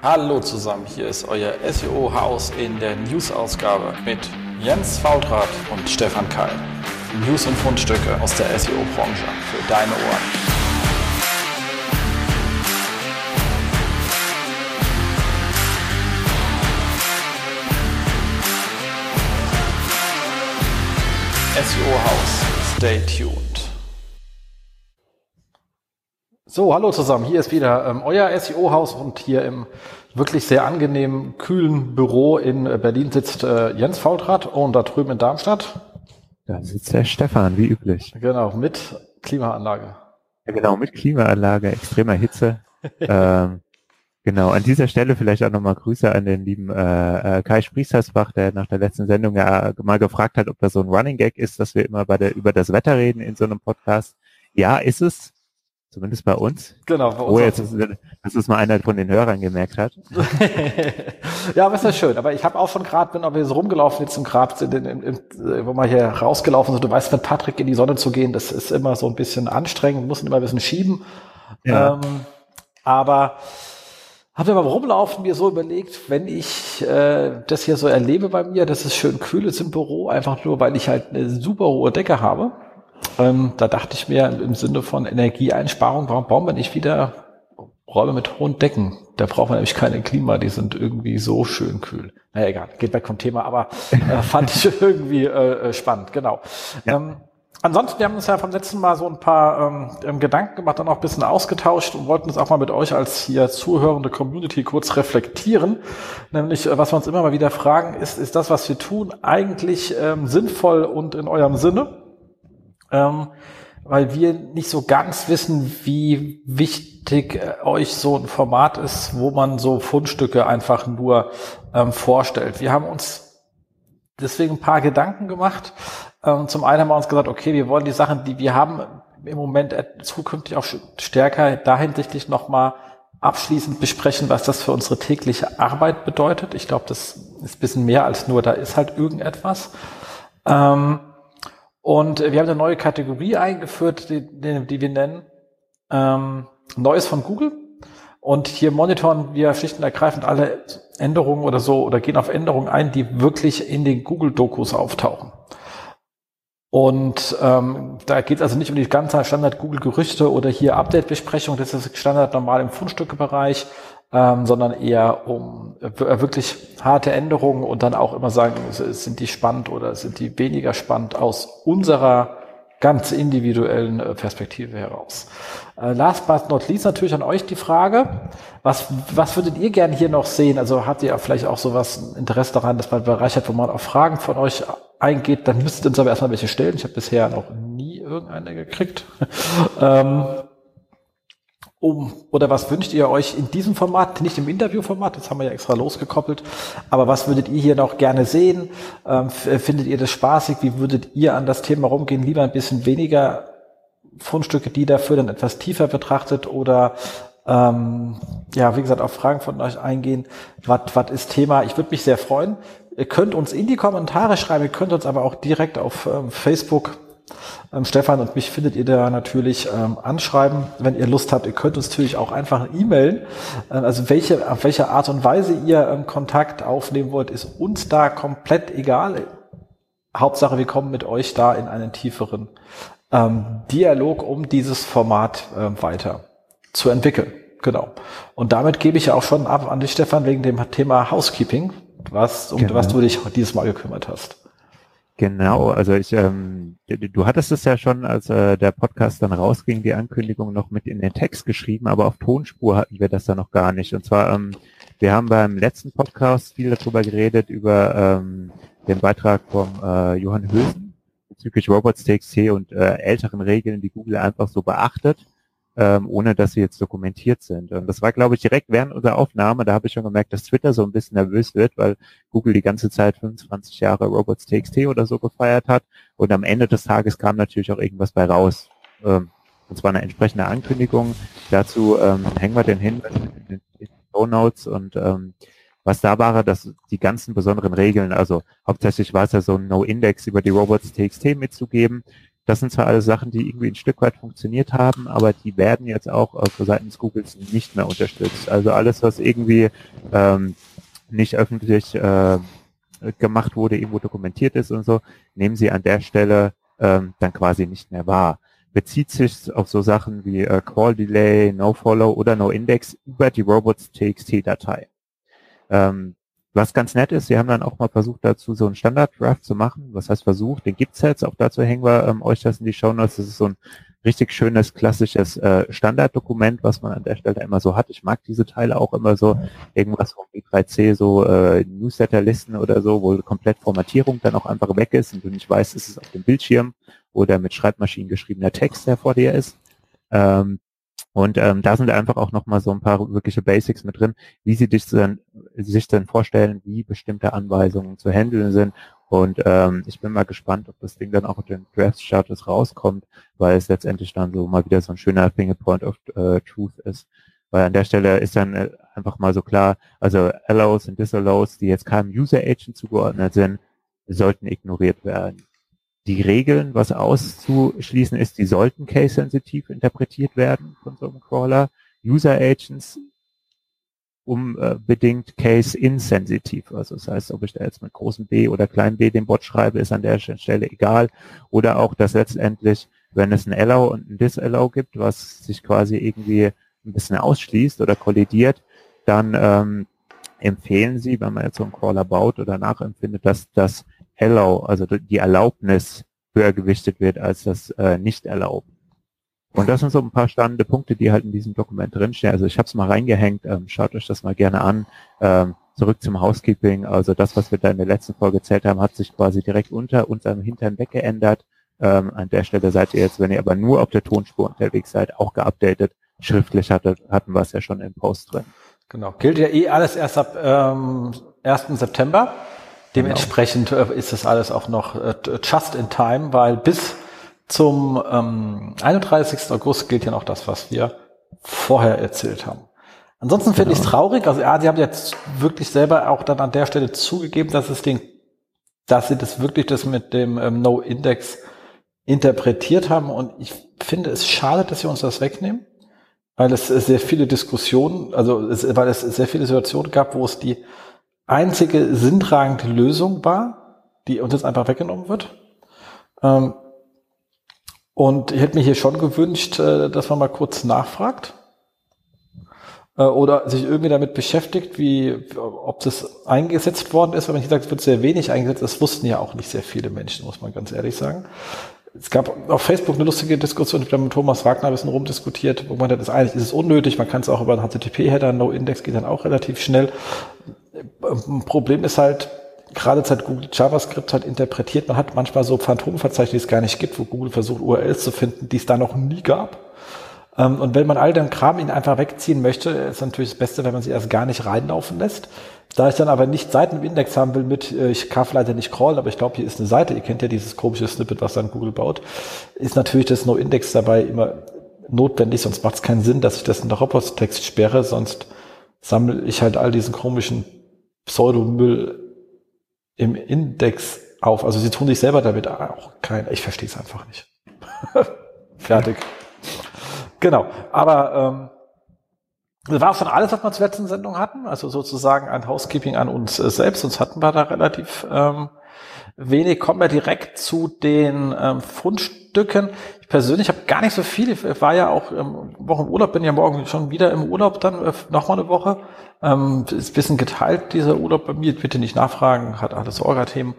Hallo zusammen, hier ist euer SEO-Haus in der News-Ausgabe mit Jens Faultrat und Stefan Keil. News und Fundstücke aus der SEO-Branche für deine Ohren. SEO-Haus, stay tuned. So, hallo zusammen, hier ist wieder euer SEO-Haus und hier im wirklich sehr angenehmen, kühlen Büro in Berlin sitzt Jens Faultrat und da drüben in Darmstadt. Da sitzt der Stefan, wie üblich. Genau, mit Klimaanlage. Ja, genau, mit Klimaanlage, extremer Hitze. Genau, an dieser Stelle vielleicht auch nochmal Grüße an den lieben Kai Spriestersbach, der nach der letzten Sendung ja mal gefragt hat, ob das so ein Running Gag ist, dass wir immer über das Wetter reden in so einem Podcast. Ja, ist es. Zumindest bei uns. Genau, bei uns. Dass es mal einer von den Hörern gemerkt hat. Ja, aber ist ja schön. Aber ich habe auch schon gerade, bin auch wieder so rumgelaufen jetzt im Grab, wo wir hier rausgelaufen sind. Du weißt, mit Patrick in die Sonne zu gehen, das ist immer so ein bisschen anstrengend, muss immer ein bisschen schieben. Ja. Aber habe mir beim Rumlaufen mir so überlegt, wenn ich das hier so erlebe bei mir, dass es schön kühl ist im Büro, einfach nur, weil ich halt eine super hohe Decke habe. Da dachte ich mir im Sinne von Energieeinsparung, warum bauen wir nicht wieder Räume mit hohen Decken? Da braucht man nämlich keine Klima, die sind irgendwie so schön kühl. Naja, egal, geht weg vom Thema, aber fand ich irgendwie spannend, genau. Ja. Ansonsten, wir haben uns ja vom letzten Mal so ein paar Gedanken gemacht, dann auch ein bisschen ausgetauscht und wollten uns auch mal mit euch als hier zuhörende Community kurz reflektieren. Nämlich, was wir uns immer mal wieder fragen, ist das, was wir tun, eigentlich sinnvoll und in eurem Sinne? Weil wir nicht so ganz wissen, wie wichtig euch so ein Format ist, wo man so Fundstücke einfach nur vorstellt. Wir haben uns deswegen ein paar Gedanken gemacht. Zum einen haben wir uns gesagt, okay, wir wollen die Sachen, die wir haben, im Moment zukünftig auch stärker dahinsichtlich nochmal abschließend besprechen, was das für unsere tägliche Arbeit bedeutet. Ich glaube, das ist ein bisschen mehr als nur, da ist halt irgendetwas. Und wir haben eine neue Kategorie eingeführt, die wir nennen Neues von Google. Und hier monitoren wir schlicht und ergreifend alle Änderungen oder so oder gehen auf Änderungen ein, die wirklich in den Google-Dokus auftauchen. Und da geht es also nicht um die ganze Standard-Google-Gerüchte oder hier Update-Besprechung, das ist Standard normal im Fundstücke-Bereich, sondern eher um wirklich harte Änderungen und dann auch immer sagen, sind die spannend oder sind die weniger spannend aus unserer ganz individuellen Perspektive heraus. Last but not least natürlich an euch die Frage, was würdet ihr gerne hier noch sehen? Also habt ihr vielleicht auch sowas Interesse daran, dass man einen Bereich hat, wo man auf Fragen von euch eingeht, dann müsst ihr uns aber erstmal welche stellen. Ich habe bisher noch nie irgendeine gekriegt. Oder was wünscht ihr euch in diesem Format, nicht im Interviewformat, das haben wir ja extra losgekoppelt, aber was würdet ihr hier noch gerne sehen? Findet ihr das spaßig? Wie würdet ihr an das Thema rumgehen? Lieber ein bisschen weniger Fundstücke, die dafür dann etwas tiefer betrachtet oder ja, wie gesagt, auf Fragen von euch eingehen. Was ist Thema? Ich würde mich sehr freuen. Ihr könnt uns in die Kommentare schreiben, ihr könnt uns aber auch direkt auf Facebook Stefan und mich findet ihr da natürlich anschreiben, wenn ihr Lust habt. Ihr könnt uns natürlich auch einfach e-mailen. Also auf welche Art und Weise ihr Kontakt aufnehmen wollt, ist uns da komplett egal. Hauptsache, wir kommen mit euch da in einen tieferen Dialog, um dieses Format weiter zu entwickeln. Genau. Und damit gebe ich ja auch schon ab an dich, Stefan, wegen dem Thema Housekeeping, was du dich dieses Mal gekümmert hast. Genau, also du hattest es ja schon, als der Podcast dann rausging, die Ankündigung noch mit in den Text geschrieben, aber auf Tonspur hatten wir das dann noch gar nicht. Und zwar, wir haben beim letzten Podcast viel darüber geredet, über den Beitrag vom Johann Hösen bezüglich Robots.txt und älteren Regeln, die Google einfach so beachtet, ohne dass sie jetzt dokumentiert sind. Und das war, glaube ich, direkt während unserer Aufnahme, da habe ich schon gemerkt, dass Twitter so ein bisschen nervös wird, weil Google die ganze Zeit 25 Jahre Robots.txt oder so gefeiert hat. Und am Ende des Tages kam natürlich auch irgendwas bei raus. Und zwar eine entsprechende Ankündigung. Dazu hängen wir den Hinweis in den Shownotes und was da war, dass die ganzen besonderen Regeln, also hauptsächlich war es ja so ein No-Index über die Robots.txt mitzugeben, Das sind zwar alle Sachen, die irgendwie ein Stück weit funktioniert haben, aber die werden jetzt auch seitens Googles nicht mehr unterstützt. Also alles, was irgendwie nicht öffentlich gemacht wurde, irgendwo dokumentiert ist und so, nehmen sie an der Stelle dann quasi nicht mehr wahr. Bezieht sich auf so Sachen wie Call Delay, No-Follow oder No-Index über die robots.txt-Datei. Was ganz nett ist, sie haben dann auch mal versucht, dazu so einen Standard-Draft zu machen. Was heißt versucht? Den gibt's jetzt. Auch dazu hängen wir euch das in die Shownotes. Das ist so ein richtig schönes, klassisches Standarddokument, was man an der Stelle immer so hat. Ich mag diese Teile auch immer so. Irgendwas vom B3C, so Newsletter-Listen oder so, wo komplett Formatierung dann auch einfach weg ist und du nicht weißt, ist es auf dem Bildschirm oder mit Schreibmaschinen geschriebener Text, der vor dir ist. Da sind einfach auch nochmal so ein paar wirkliche Basics mit drin, wie sie sich dann vorstellen, wie bestimmte Anweisungen zu handeln sind. Und ich bin mal gespannt, ob das Ding dann auch mit dem Draft-Status rauskommt, weil es letztendlich dann so mal wieder so ein schöner Fingerpoint of Truth ist. Weil an der Stelle ist dann einfach mal so klar, also Allows und Disallows, die jetzt keinem User-Agent zugeordnet sind, sollten ignoriert werden. Die Regeln, was auszuschließen ist, die sollten case-sensitiv interpretiert werden von so einem Crawler. User-Agents unbedingt case-insensitiv. Also das heißt, ob ich da jetzt mit großem B oder kleinem b den Bot schreibe, ist an der Stelle egal. Oder auch, dass letztendlich, wenn es ein Allow und ein Disallow gibt, was sich quasi irgendwie ein bisschen ausschließt oder kollidiert, dann empfehlen sie, wenn man jetzt so einen Crawler baut oder nachempfindet, dass das Allow, also die Erlaubnis höher gewichtet wird als das Nicht-Erlauben. Und das sind so ein paar spannende Punkte, die halt in diesem Dokument drinstehen. Also ich habe es mal reingehängt, schaut euch das mal gerne an. Zurück zum Housekeeping, also das, was wir da in der letzten Folge erzählt haben, hat sich quasi direkt unter unserem Hintern weggeändert. An der Stelle seid ihr jetzt, wenn ihr aber nur auf der Tonspur unterwegs seid, auch geupdatet. Schriftlich hatten wir es ja schon im Post drin. Genau, gilt ja alles erst ab 1. September. Dementsprechend ist das alles auch noch just in time, weil bis zum 31. August gilt ja noch das, was wir vorher erzählt haben. Ansonsten finde ich es traurig, also ja, sie haben jetzt wirklich selber auch dann an der Stelle zugegeben, dass sie das wirklich mit dem No-Index interpretiert haben, und ich finde es schade, dass sie uns das wegnehmen, weil es sehr viele Diskussionen, weil es sehr viele Situationen gab, wo es die einzige sinntragende Lösung war, die uns jetzt einfach weggenommen wird. Und ich hätte mir hier schon gewünscht, dass man mal kurz nachfragt oder sich irgendwie damit beschäftigt, ob das eingesetzt worden ist. Wenn man hier sagt, es wird sehr wenig eingesetzt, das wussten ja auch nicht sehr viele Menschen, muss man ganz ehrlich sagen. Es gab auf Facebook eine lustige Diskussion, ich habe mit Thomas Wagner ein bisschen rumdiskutiert, wo man sagt, eigentlich ist es unnötig, man kann es auch über einen HTTP-Header, No-Index geht dann auch relativ schnell. Problem ist halt, gerade seit Google JavaScript halt interpretiert, man hat manchmal so Phantomverzeichnisse, die es gar nicht gibt, wo Google versucht, URLs zu finden, die es da noch nie gab. Und wenn man all den Kram ihn einfach wegziehen möchte, ist natürlich das Beste, wenn man sie erst gar nicht reinlaufen lässt. Da ich dann aber nicht Seiten im Index haben will ich kann leider nicht crawlen, aber ich glaube, hier ist eine Seite, ihr kennt ja dieses komische Snippet, was dann Google baut, ist natürlich das No-Index dabei immer notwendig, sonst macht es keinen Sinn, dass ich das in der Robots-Text sperre, sonst sammle ich halt all diesen komischen Pseudomüll im Index auf. Also sie tun sich selber damit auch ich verstehe es einfach nicht. Fertig. Genau, aber das war auch schon alles, was wir zur letzten Sendung hatten, also sozusagen ein Housekeeping an uns selbst, sonst hatten wir da relativ wenig. Kommen wir direkt zu den Fundstücken. Ich persönlich habe gar nicht so viel, ich war ja auch Woche im Urlaub, bin ja morgen schon wieder im Urlaub, dann nochmal eine Woche. Ist ein bisschen geteilt, dieser Urlaub bei mir, bitte nicht nachfragen, hat alles Orga-Themen.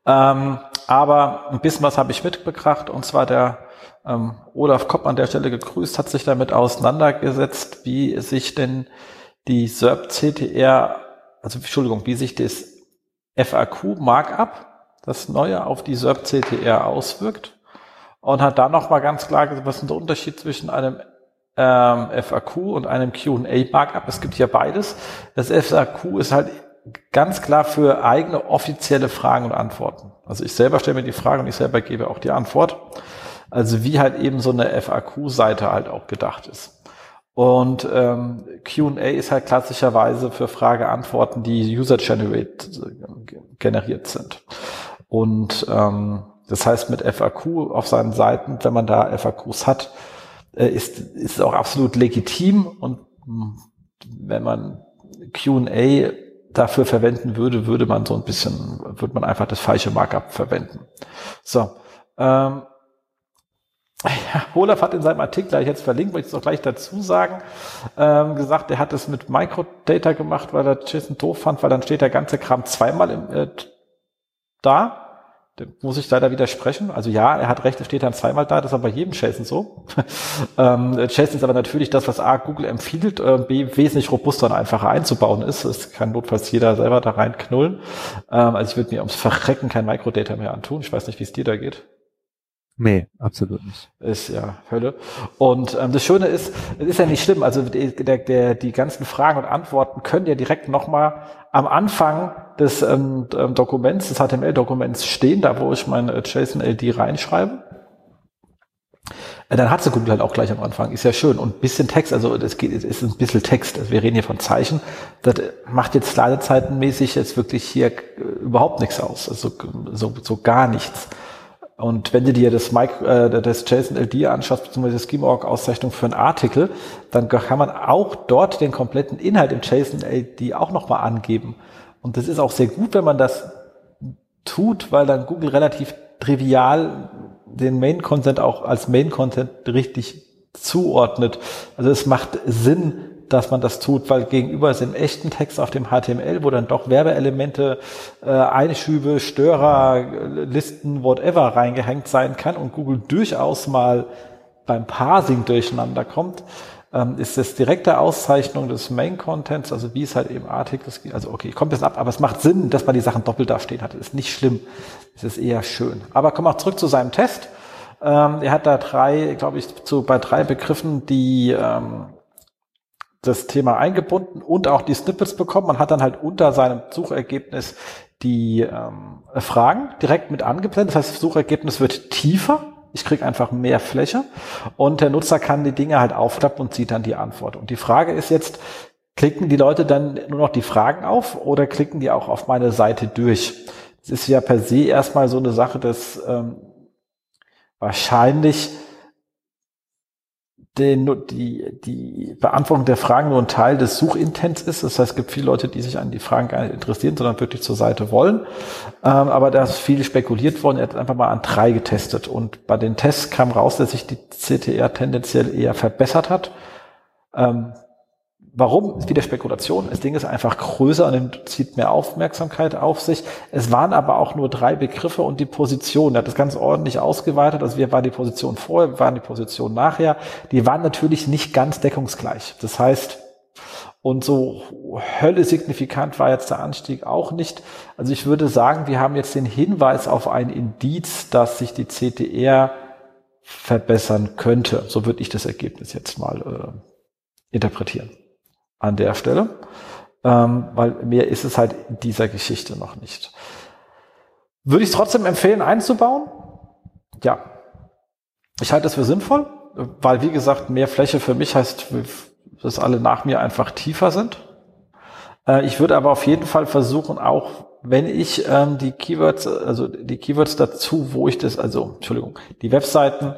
Aber ein bisschen was habe ich mitgebracht, und zwar der Olaf Kopp, an der Stelle gegrüßt, hat sich damit auseinandergesetzt, wie sich denn die SERP-CTR, wie sich das FAQ-Markup, das Neue, auf die SERP-CTR auswirkt, und hat dann nochmal ganz klar gesagt, was ist der Unterschied zwischen einem FAQ und einem Q&A-Markup. Es gibt ja beides. Das FAQ ist halt ganz klar für eigene offizielle Fragen und Antworten. Also ich selber stelle mir die Frage und ich selber gebe auch die Antwort. Also wie halt eben so eine FAQ-Seite halt auch gedacht ist. Und Q&A ist halt klassischerweise für Frage-Antworten, die generiert sind. Und Das heißt, mit FAQ auf seinen Seiten, wenn man da FAQs hat, ist es auch absolut legitim. Und wenn man Q&A dafür verwenden würde man einfach das falsche Markup verwenden. So. Olaf hat in seinem Artikel, gleich jetzt verlinkt, möchte ich es auch gleich dazu sagen, gesagt, er hat es mit Microdata gemacht, weil er JSON doof fand, weil dann steht der ganze Kram zweimal da. Da muss ich leider widersprechen. Also ja, er hat recht, es steht dann zweimal da, das ist aber bei jedem JSON so. JSON ist aber natürlich das, was A, Google empfiehlt, B, wesentlich robuster und einfacher einzubauen ist. Es kann notfalls jeder selber da reinknullen. Also ich würde mir ums Verrecken kein Microdata mehr antun. Ich weiß nicht, wie es dir da geht. Nee, absolut nicht. Ist ja Hölle. Und das Schöne ist, es ist ja nicht schlimm. Also die ganzen Fragen und Antworten können ja direkt nochmal am Anfang des Dokuments, des HTML-Dokuments stehen, da wo ich mein JSON-LD reinschreibe. Dann hat sie Google halt auch gleich am Anfang. Ist ja schön. Und ein bisschen Text, also es ist ein bisschen Text. Also wir reden hier von Zeichen. Das macht jetzt ladezeitenmäßig jetzt wirklich hier überhaupt nichts aus. Also so gar nichts. Und wenn du dir das JSON-LD anschaust, beziehungsweise Schema.org-Auszeichnung für einen Artikel, dann kann man auch dort den kompletten Inhalt im JSON-LD auch nochmal angeben. Und das ist auch sehr gut, wenn man das tut, weil dann Google relativ trivial den Main-Content auch als Main-Content richtig zuordnet. Also es macht Sinn, dass man das tut, weil gegenüber ist im echten Text auf dem HTML, wo dann doch Werbeelemente, Einschübe, Störer, Listen, whatever reingehängt sein kann und Google durchaus mal beim Parsing durcheinander kommt, ist das direkte Auszeichnung des Main-Contents, also wie es halt eben Artikel ist. Also okay, ich komme ein bisschen ab, aber es macht Sinn, dass man die Sachen doppelt da stehen hat. Das ist nicht schlimm, es ist eher schön. Aber kommen wir zurück zu seinem Test. Er hat da bei drei Begriffen die das Thema eingebunden und auch die Snippets bekommen. Man hat dann halt unter seinem Suchergebnis die Fragen direkt mit angeblendet. Das heißt, das Suchergebnis wird tiefer. Ich kriege einfach mehr Fläche und der Nutzer kann die Dinge halt aufklappen und sieht dann die Antwort. Und die Frage ist jetzt, klicken die Leute dann nur noch die Fragen auf oder klicken die auch auf meine Seite durch? Das ist ja per se erstmal so eine Sache, dass wahrscheinlich die Beantwortung der Fragen nur ein Teil des Suchintents ist. Das heißt, es gibt viele Leute, die sich an die Fragen gar nicht interessieren, sondern wirklich zur Seite wollen. Aber da ist viel spekuliert worden. Er hat einfach mal an 3 getestet. Und bei den Tests kam raus, dass sich die CTR tendenziell eher verbessert hat. Warum? Ist wieder Spekulation. Das Ding ist einfach größer und zieht mehr Aufmerksamkeit auf sich. Es waren aber auch nur 3 Begriffe und die Position. Er hat das ganz ordentlich ausgeweitet. Also wir waren die Position vorher, wir waren die Position nachher. Die waren natürlich nicht ganz deckungsgleich. Das heißt, und so Hölle signifikant war jetzt der Anstieg auch nicht. Also ich würde sagen, wir haben jetzt den Hinweis auf ein Indiz, dass sich die CTR verbessern könnte. So würde ich das Ergebnis jetzt mal interpretieren. An der Stelle, weil mehr ist es halt in dieser Geschichte noch nicht. Würde ich es trotzdem empfehlen, einzubauen? Ja. Ich halte es für sinnvoll, weil, wie gesagt, mehr Fläche für mich heißt, dass alle nach mir einfach tiefer sind. Ich würde aber auf jeden Fall versuchen, auch wenn ich die Keywords dazu, die Webseiten,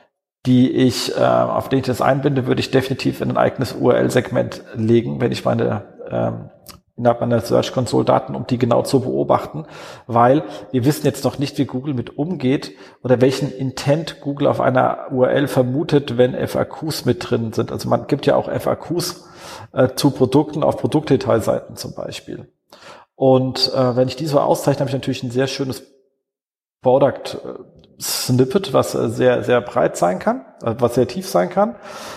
auf denen ich das einbinde, würde ich definitiv in ein eigenes URL-Segment legen, wenn ich innerhalb meiner Search Console Daten, um die genau zu beobachten, weil wir wissen jetzt noch nicht, wie Google mit umgeht oder welchen Intent Google auf einer URL vermutet, wenn FAQs mit drin sind. Also man gibt ja auch FAQs zu Produkten auf Produktdetailseiten zum Beispiel. Und wenn ich die so auszeichne, habe ich natürlich ein sehr schönes Product Snippet, was sehr, sehr breit sein kann, was sehr tief sein kann.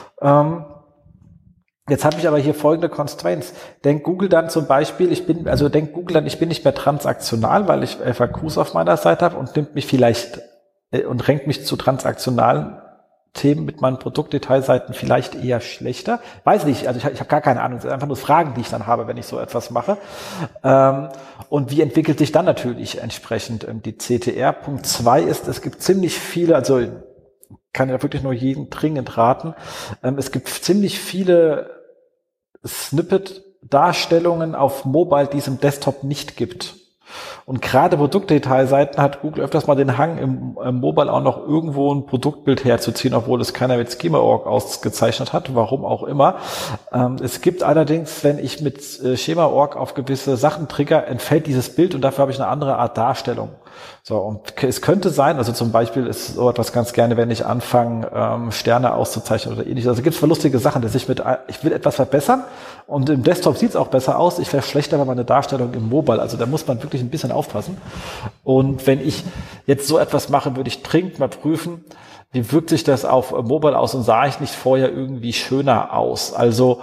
Jetzt habe ich aber hier folgende Constraints. Denkt Google dann zum Beispiel, ich bin nicht mehr transaktional, weil ich FAQs auf meiner Seite habe und nimmt mich vielleicht und rankt mich zu transaktionalen Themen mit meinen Produktdetailseiten vielleicht eher schlechter. Weiß nicht, also ich habe gar keine Ahnung. Das sind einfach nur Fragen, die ich dann habe, wenn ich so etwas mache. Und wie entwickelt sich dann natürlich entsprechend die CTR? Punkt 2 ist, es gibt ziemlich viele, also kann ja wirklich nur jeden dringend raten, es gibt ziemlich viele Snippet-Darstellungen auf Mobile, die es im Desktop nicht gibt. Und gerade Produktdetailseiten hat Google öfters mal den Hang im Mobile auch noch irgendwo ein Produktbild herzuziehen, obwohl es keiner mit Schema.org ausgezeichnet hat, warum auch immer. Es gibt allerdings, wenn ich mit Schema.org auf gewisse Sachen trigger, entfällt dieses Bild und dafür habe ich eine andere Art Darstellung. So, und es könnte sein, also zum Beispiel ist so etwas ganz gerne, wenn ich anfange, Sterne auszuzeichnen oder ähnliches. Also gibt es lustige Sachen, dass ich will etwas verbessern und im Desktop sieht es auch besser aus. Ich verschlechtere aber meine Darstellung im Mobile. Also da muss man wirklich ein bisschen aufpassen. Und wenn ich jetzt so etwas mache, würde ich dringend mal prüfen, wie wirkt sich das auf Mobile aus und sah ich nicht vorher irgendwie schöner aus? Also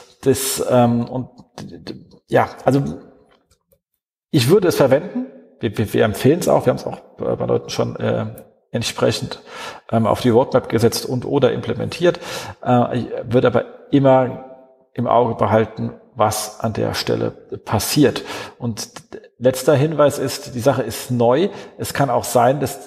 also ich würde es verwenden. Wir empfehlen es auch, wir haben es auch bei Leuten schon entsprechend auf die Roadmap gesetzt und oder implementiert. Ich würde aber immer im Auge behalten, was an der Stelle passiert. Und letzter Hinweis ist, die Sache ist neu. Es kann auch sein, dass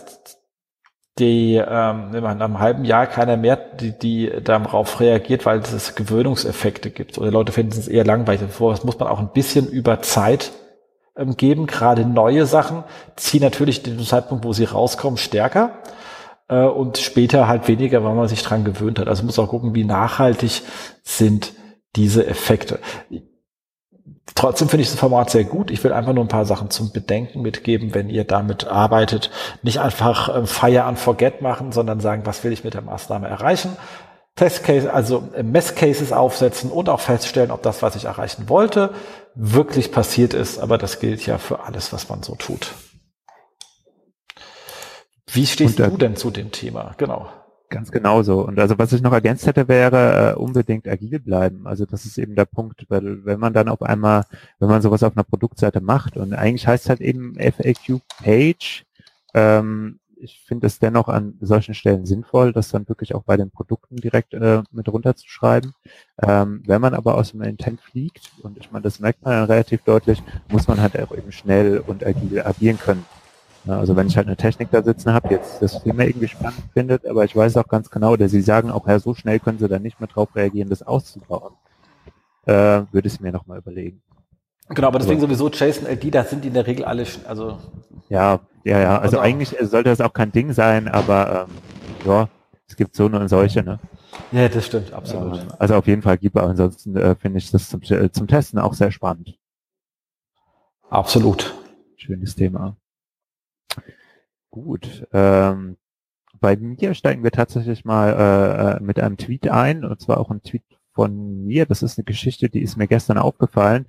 nach einem halben Jahr keiner mehr die darauf reagiert, weil es Gewöhnungseffekte gibt. Oder Leute finden es eher langweilig. Das muss man auch ein bisschen über Zeit geben. Gerade neue Sachen ziehen natürlich den Zeitpunkt, wo sie rauskommen, stärker und später halt weniger, weil man sich dran gewöhnt hat. Also man muss auch gucken, wie nachhaltig sind diese Effekte. Trotzdem finde ich das Format sehr gut. Ich will einfach nur ein paar Sachen zum Bedenken mitgeben, wenn ihr damit arbeitet. Nicht einfach Fire and Forget machen, sondern sagen, was will ich mit der Maßnahme erreichen? Testcase, also Messcases aufsetzen und auch feststellen, ob das, was ich erreichen wollte, wirklich passiert ist. Aber das gilt ja für alles, was man so tut. Wie stehst du denn zu dem Thema? Genau. Ganz genauso. Und also was ich noch ergänzt hätte, wäre unbedingt agil bleiben. Also das ist eben der Punkt, weil wenn man dann auf einmal, wenn man sowas auf einer Produktseite macht und eigentlich heißt halt eben FAQ-Page, ich finde es dennoch an solchen Stellen sinnvoll, das dann wirklich auch bei den Produkten direkt mit runterzuschreiben. Wenn man aber aus dem Intent fliegt, und ich meine, das merkt man ja relativ deutlich, muss man halt auch eben schnell und agil agieren können. Ja, also wenn ich halt eine Technik da sitzen habe, jetzt das Thema irgendwie spannend findet, aber ich weiß auch ganz genau, dass sie sagen auch, ja, so schnell können sie da nicht mehr drauf reagieren, das auszubauen, würde ich es mir nochmal überlegen. Genau, aber deswegen sowieso JSON-LD, da sind die in der Regel alle, also... Ja, also eigentlich sollte das auch kein Ding sein, aber ja, es gibt so und solche, ne? Ja, das stimmt, absolut. Also auf jeden Fall gibt es, ansonsten finde ich das zum Testen auch sehr spannend. Absolut. Schönes Thema. Gut, bei mir steigen wir tatsächlich mal mit einem Tweet ein, und zwar auch ein Tweet von mir. Das ist eine Geschichte, die ist mir gestern aufgefallen.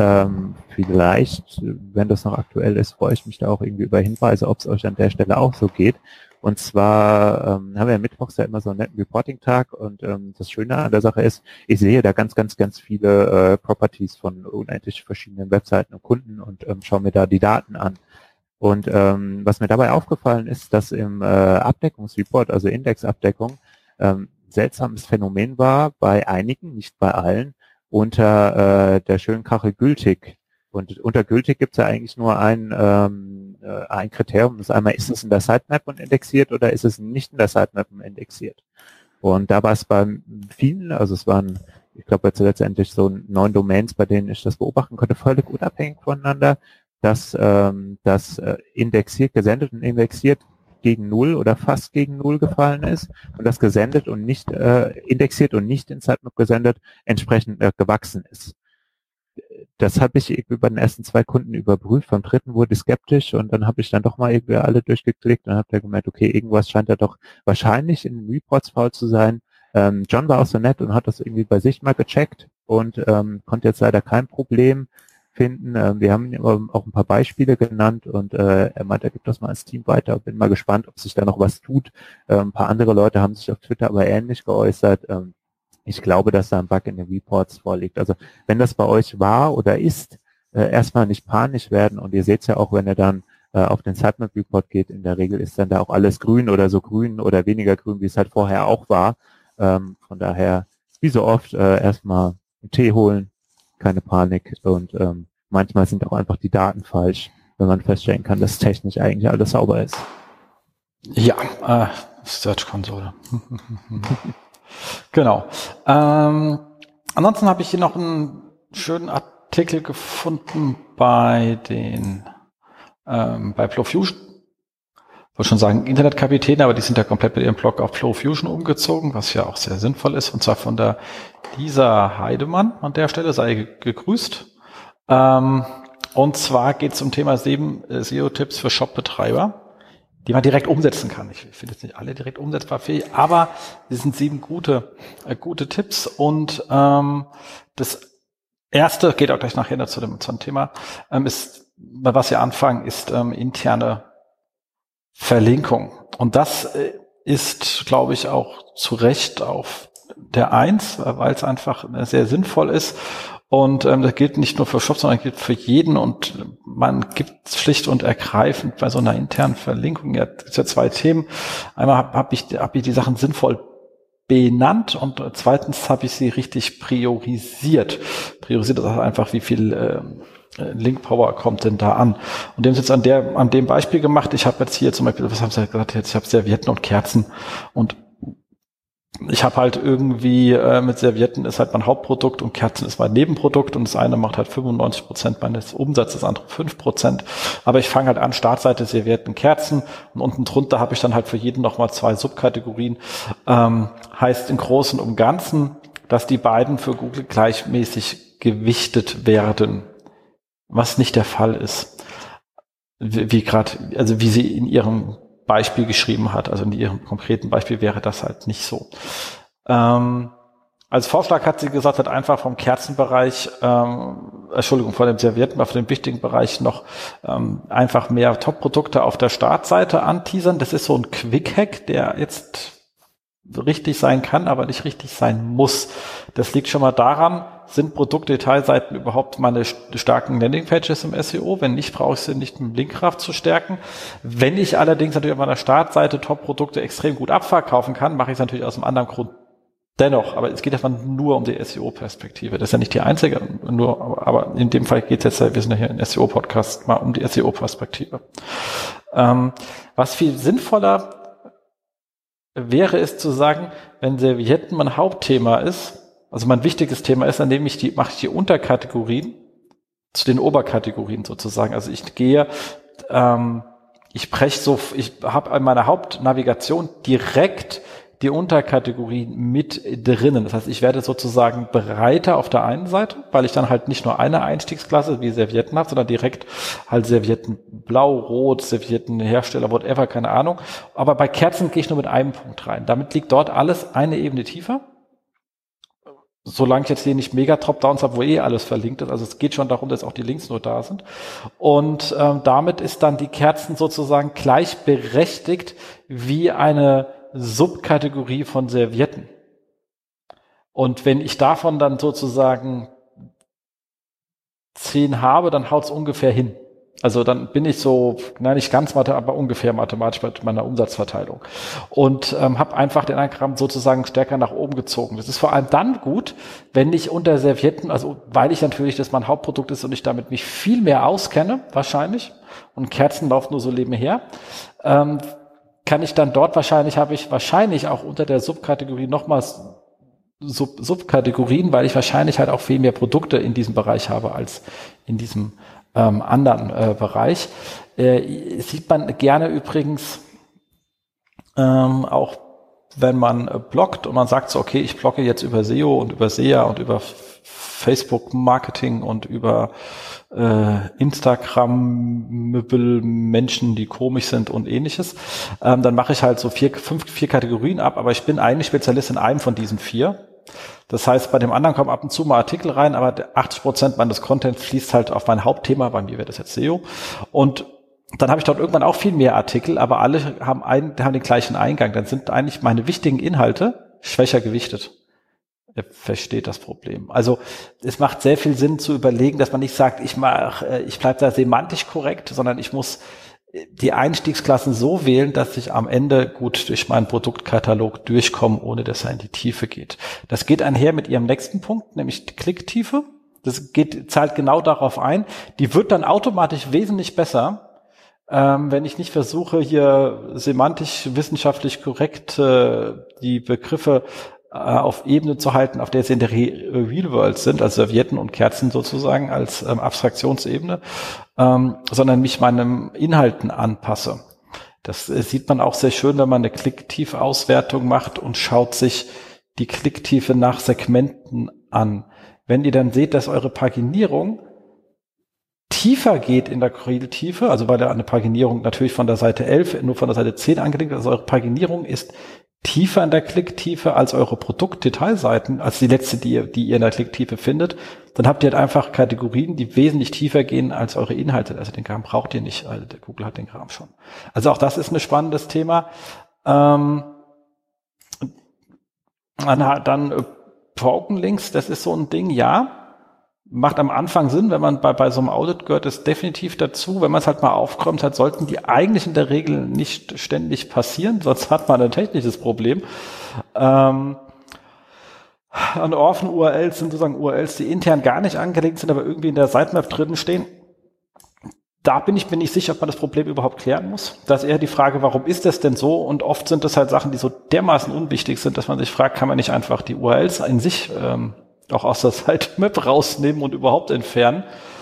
Vielleicht, wenn das noch aktuell ist, freue ich mich da auch irgendwie über Hinweise, ob es euch an der Stelle auch so geht. Und zwar haben wir ja mittwochs ja immer so einen netten Reporting-Tag, und das Schöne an der Sache ist, ich sehe da ganz viele Properties von unendlich verschiedenen Webseiten und Kunden und schaue mir da die Daten an. Und was mir dabei aufgefallen ist, dass im Abdeckungsreport, also Indexabdeckung, seltsames Phänomen war bei einigen, nicht bei allen, unter der schönen Kachel gültig. Und unter gültig gibt es ja eigentlich nur ein Kriterium. Das ist einmal, ist es in der Sitemap und indexiert oder ist es nicht in der Sitemap und indexiert? Und da war es bei vielen, also es waren, ich glaube jetzt letztendlich so 9 Domains, bei denen ich das beobachten konnte, völlig unabhängig voneinander, dass das indexiert, gesendet und indexiert gegen 0 oder fast gegen 0 gefallen ist, und das gesendet und nicht indexiert und nicht in Sitemap gesendet entsprechend gewachsen ist. Das habe ich irgendwie bei den ersten 2 Kunden überprüft, beim dritten wurde ich skeptisch, und dann habe ich dann doch mal irgendwie alle durchgeklickt und habe da gemerkt, okay, irgendwas scheint da doch wahrscheinlich in den Reports faul zu sein. John war auch so nett und hat das irgendwie bei sich mal gecheckt und konnte jetzt leider kein Problem finden. Wir haben ihm auch ein paar Beispiele genannt, und er meint, er gibt das mal als Team weiter. Bin mal gespannt, ob sich da noch was tut. Ein paar andere Leute haben sich auf Twitter aber ähnlich geäußert. Ich glaube, dass da ein Bug in den Reports vorliegt. Also wenn das bei euch war oder ist, erstmal nicht panisch werden, und ihr seht es ja auch, wenn ihr dann auf den Sitemap Report geht, in der Regel ist dann da auch alles grün oder so grün oder weniger grün, wie es halt vorher auch war. Von daher, wie so oft, erstmal einen Tee holen, keine Panik, und manchmal sind auch einfach die Daten falsch, wenn man feststellen kann, dass technisch eigentlich alles sauber ist. Ja, Search Console. Genau. Ansonsten habe ich hier noch einen schönen Artikel gefunden bei den bei Flowfusion. Ich wollte schon sagen Internetkapitäne, aber die sind ja komplett mit ihrem Blog auf Flowfusion umgezogen, was ja auch sehr sinnvoll ist, und zwar von der Lisa Heidemann an der Stelle, sei gegrüßt. Und zwar geht es um Thema 7 SEO-Tipps für Shop-Betreiber, die man direkt umsetzen kann. Ich finde jetzt nicht alle direkt umsetzbar fähig, aber es sind 7 gute Tipps. Und das erste, geht auch gleich nachher zu dem Thema, ist, bei was wir anfangen, ist interne Verlinkung. Und das ist, glaube ich, auch zu Recht auf der 1, weil es einfach sehr sinnvoll ist. Und das gilt nicht nur für Shops, sondern gilt für jeden. Und man gibt schlicht und ergreifend bei so einer internen Verlinkung ja 2 Themen. Einmal habe ich die Sachen sinnvoll benannt und zweitens habe ich sie richtig priorisiert. Priorisiert ist einfach, wie viel Link Power kommt denn da an? Und dem ist jetzt an dem Beispiel gemacht. Ich habe jetzt hier zum Beispiel, was haben Sie gesagt jetzt? Ich habe Servietten und Kerzen und ich habe halt irgendwie mit Servietten ist halt mein Hauptprodukt und Kerzen ist mein Nebenprodukt und das eine macht halt 95% meines Umsatzes, das andere 5%. Aber ich fange halt an, Startseite Servietten, Kerzen und unten drunter habe ich dann halt für jeden nochmal 2 Subkategorien. Heißt im Großen und Ganzen, dass die beiden für Google gleichmäßig gewichtet werden, was nicht der Fall ist. Wie sie in ihrem Beispiel geschrieben hat, also in ihrem konkreten Beispiel wäre das halt nicht so. Als Vorschlag hat sie gesagt, hat einfach vom Kerzenbereich, von dem Servietten, von dem wichtigen Bereich noch einfach mehr Top-Produkte auf der Startseite anteasern. Das ist so ein Quick-Hack, der jetzt richtig sein kann, aber nicht richtig sein muss. Das liegt schon mal daran, sind Produktdetailseiten überhaupt meine starken Landingpages im SEO? Wenn nicht, brauche ich sie nicht mit Linkkraft zu stärken. Wenn ich allerdings natürlich auf meiner Startseite Top-Produkte extrem gut abverkaufen kann, mache ich es natürlich aus einem anderen Grund dennoch. Aber es geht einfach nur um die SEO-Perspektive. Das ist ja nicht die einzige, aber in dem Fall geht es jetzt, wir sind ja hier ein SEO-Podcast, mal um die SEO-Perspektive. Was viel sinnvoller wäre es zu sagen, wenn Servietten mein Hauptthema ist, also mein wichtiges Thema ist, dann mache ich die Unterkategorien zu den Oberkategorien sozusagen. Also ich habe in meiner Hauptnavigation direkt die Unterkategorien mit drinnen. Das heißt, ich werde sozusagen breiter auf der einen Seite, weil ich dann halt nicht nur eine Einstiegsklasse wie Servietten habe, sondern direkt halt Servietten blau, rot, Servietten Hersteller, whatever, keine Ahnung. Aber bei Kerzen gehe ich nur mit einem Punkt rein. Damit liegt dort alles eine Ebene tiefer. Solange ich jetzt hier nicht mega Top-Downs habe, wo alles verlinkt ist. Also es geht schon darum, dass auch die Links nur da sind. Und damit ist dann die Kerzen sozusagen gleichberechtigt wie eine Subkategorie von Servietten. Und wenn ich davon dann sozusagen 10 habe, dann haut es ungefähr hin. Also dann bin ich so, nicht ganz aber ungefähr mathematisch bei meiner Umsatzverteilung. Und habe einfach den Anagramm sozusagen stärker nach oben gezogen. Das ist vor allem dann gut, wenn ich unter Servietten, also weil ich natürlich das mein Hauptprodukt ist und ich damit mich viel mehr auskenne, wahrscheinlich, und Kerzen laufen nur so nebenher, kann ich dann dort habe ich wahrscheinlich auch unter der Subkategorie nochmals Subkategorien, weil ich wahrscheinlich halt auch viel mehr Produkte in diesem Bereich habe als in diesem anderen Bereich. Sieht man gerne übrigens auch, wenn man bloggt und man sagt so, okay, ich blogge jetzt über SEO und über SEA und über Facebook-Marketing und über Instagram-Menschen, die komisch sind und ähnliches. Dann mache ich halt so 4 Kategorien ab, aber ich bin eigentlich Spezialist in einem von diesen 4. Das heißt, bei dem anderen kommen ab und zu mal Artikel rein, aber 80% meines Contents fließt halt auf mein Hauptthema, bei mir wäre das jetzt SEO. Und dann habe ich dort irgendwann auch viel mehr Artikel, aber alle haben den gleichen Eingang. Dann sind eigentlich meine wichtigen Inhalte schwächer gewichtet. Ihr versteht das Problem. Also es macht sehr viel Sinn zu überlegen, dass man nicht sagt, ich bleibe da semantisch korrekt, sondern ich muss die Einstiegsklassen so wählen, dass ich am Ende gut durch meinen Produktkatalog durchkomme, ohne dass er in die Tiefe geht. Das geht einher mit Ihrem nächsten Punkt, nämlich die Klicktiefe. Zahlt genau darauf ein. Die wird dann automatisch wesentlich besser, wenn ich nicht versuche, hier semantisch, wissenschaftlich korrekt die Begriffe auf Ebene zu halten, auf der sie in der Real World sind, also Servietten und Kerzen sozusagen als Abstraktionsebene, sondern mich meinen Inhalten anpasse. Das sieht man auch sehr schön, wenn man eine Klicktiefe-Auswertung macht und schaut sich die Klicktiefe nach Segmenten an. Wenn ihr dann seht, dass eure Paginierung tiefer geht in der Quelltiefe, also weil eine Paginierung natürlich von der Seite 11 nur von der Seite 10 angelegt ist, also eure Paginierung ist tiefer in der Klicktiefe als eure Produktdetailseiten, als die letzte, die ihr in der Klicktiefe findet, dann habt ihr halt einfach Kategorien, die wesentlich tiefer gehen als eure Inhalte. Also den Kram braucht ihr nicht, also der Google hat den Kram schon. Also auch das ist ein spannendes Thema. Dann Broken Links, das ist so ein Ding, ja. Macht am Anfang Sinn, wenn man bei so einem Audit gehört es definitiv dazu. Wenn man es halt mal aufkommt, halt sollten die eigentlich in der Regel nicht ständig passieren, sonst hat man ein technisches Problem. Und Orphan-URLs sind sozusagen URLs, die intern gar nicht angelegt sind, aber irgendwie in der Sitemap drin stehen. Da bin ich mir nicht sicher, ob man das Problem überhaupt klären muss. Da ist eher die Frage, warum ist das denn so? Und oft sind das halt Sachen, die so dermaßen unwichtig sind, dass man sich fragt, kann man nicht einfach die URLs in sich auch aus der Sitemap rausnehmen und überhaupt entfernen.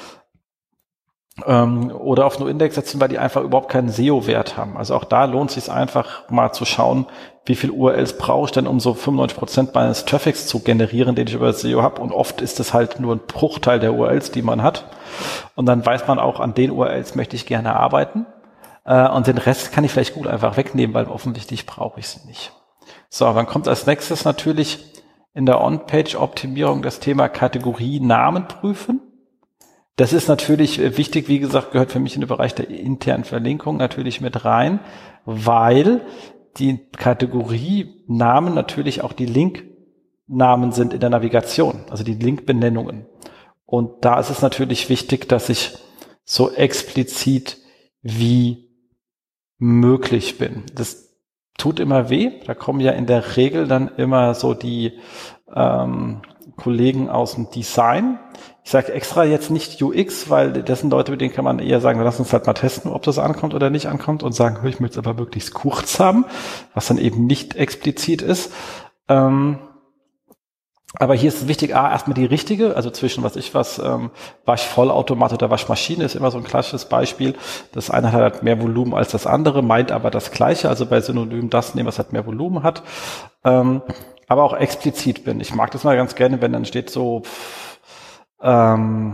Oder auf NoIndex setzen, weil die einfach überhaupt keinen SEO-Wert haben. Also auch da lohnt es sich einfach mal zu schauen, wie viel URLs brauche ich denn, um so 95% meines Traffics zu generieren, den ich über SEO habe. Und oft ist es halt nur ein Bruchteil der URLs, die man hat. Und dann weiß man auch, an den URLs möchte ich gerne arbeiten. Und den Rest kann ich vielleicht gut einfach wegnehmen, weil offensichtlich brauche ich sie nicht. So, dann kommt als nächstes natürlich in der On-Page-Optimierung das Thema Kategorie-Namen prüfen. Das ist natürlich wichtig, wie gesagt, gehört für mich in den Bereich der internen Verlinkung natürlich mit rein, weil die Kategorie-Namen natürlich auch die Link-Namen sind in der Navigation, also die Link-Benennungen. Und da ist es natürlich wichtig, dass ich so explizit wie möglich bin. Das tut immer weh. Da kommen ja in der Regel dann immer so die Kollegen aus dem Design. Ich sage extra jetzt nicht UX, weil das sind Leute, mit denen kann man eher sagen, lass uns halt mal testen, ob das ankommt oder nicht ankommt und sagen, ich möchte es aber möglichst kurz haben, was dann eben nicht explizit ist. Aber hier ist es wichtig, erstmal die richtige, also zwischen Waschvollautomat oder Waschmaschine ist immer so ein klassisches Beispiel. Das eine hat halt mehr Volumen als das andere, meint aber das Gleiche, also bei Synonym das nehmen, was halt mehr Volumen hat. Aber auch explizit bin. Ich mag das mal ganz gerne, wenn dann steht so, du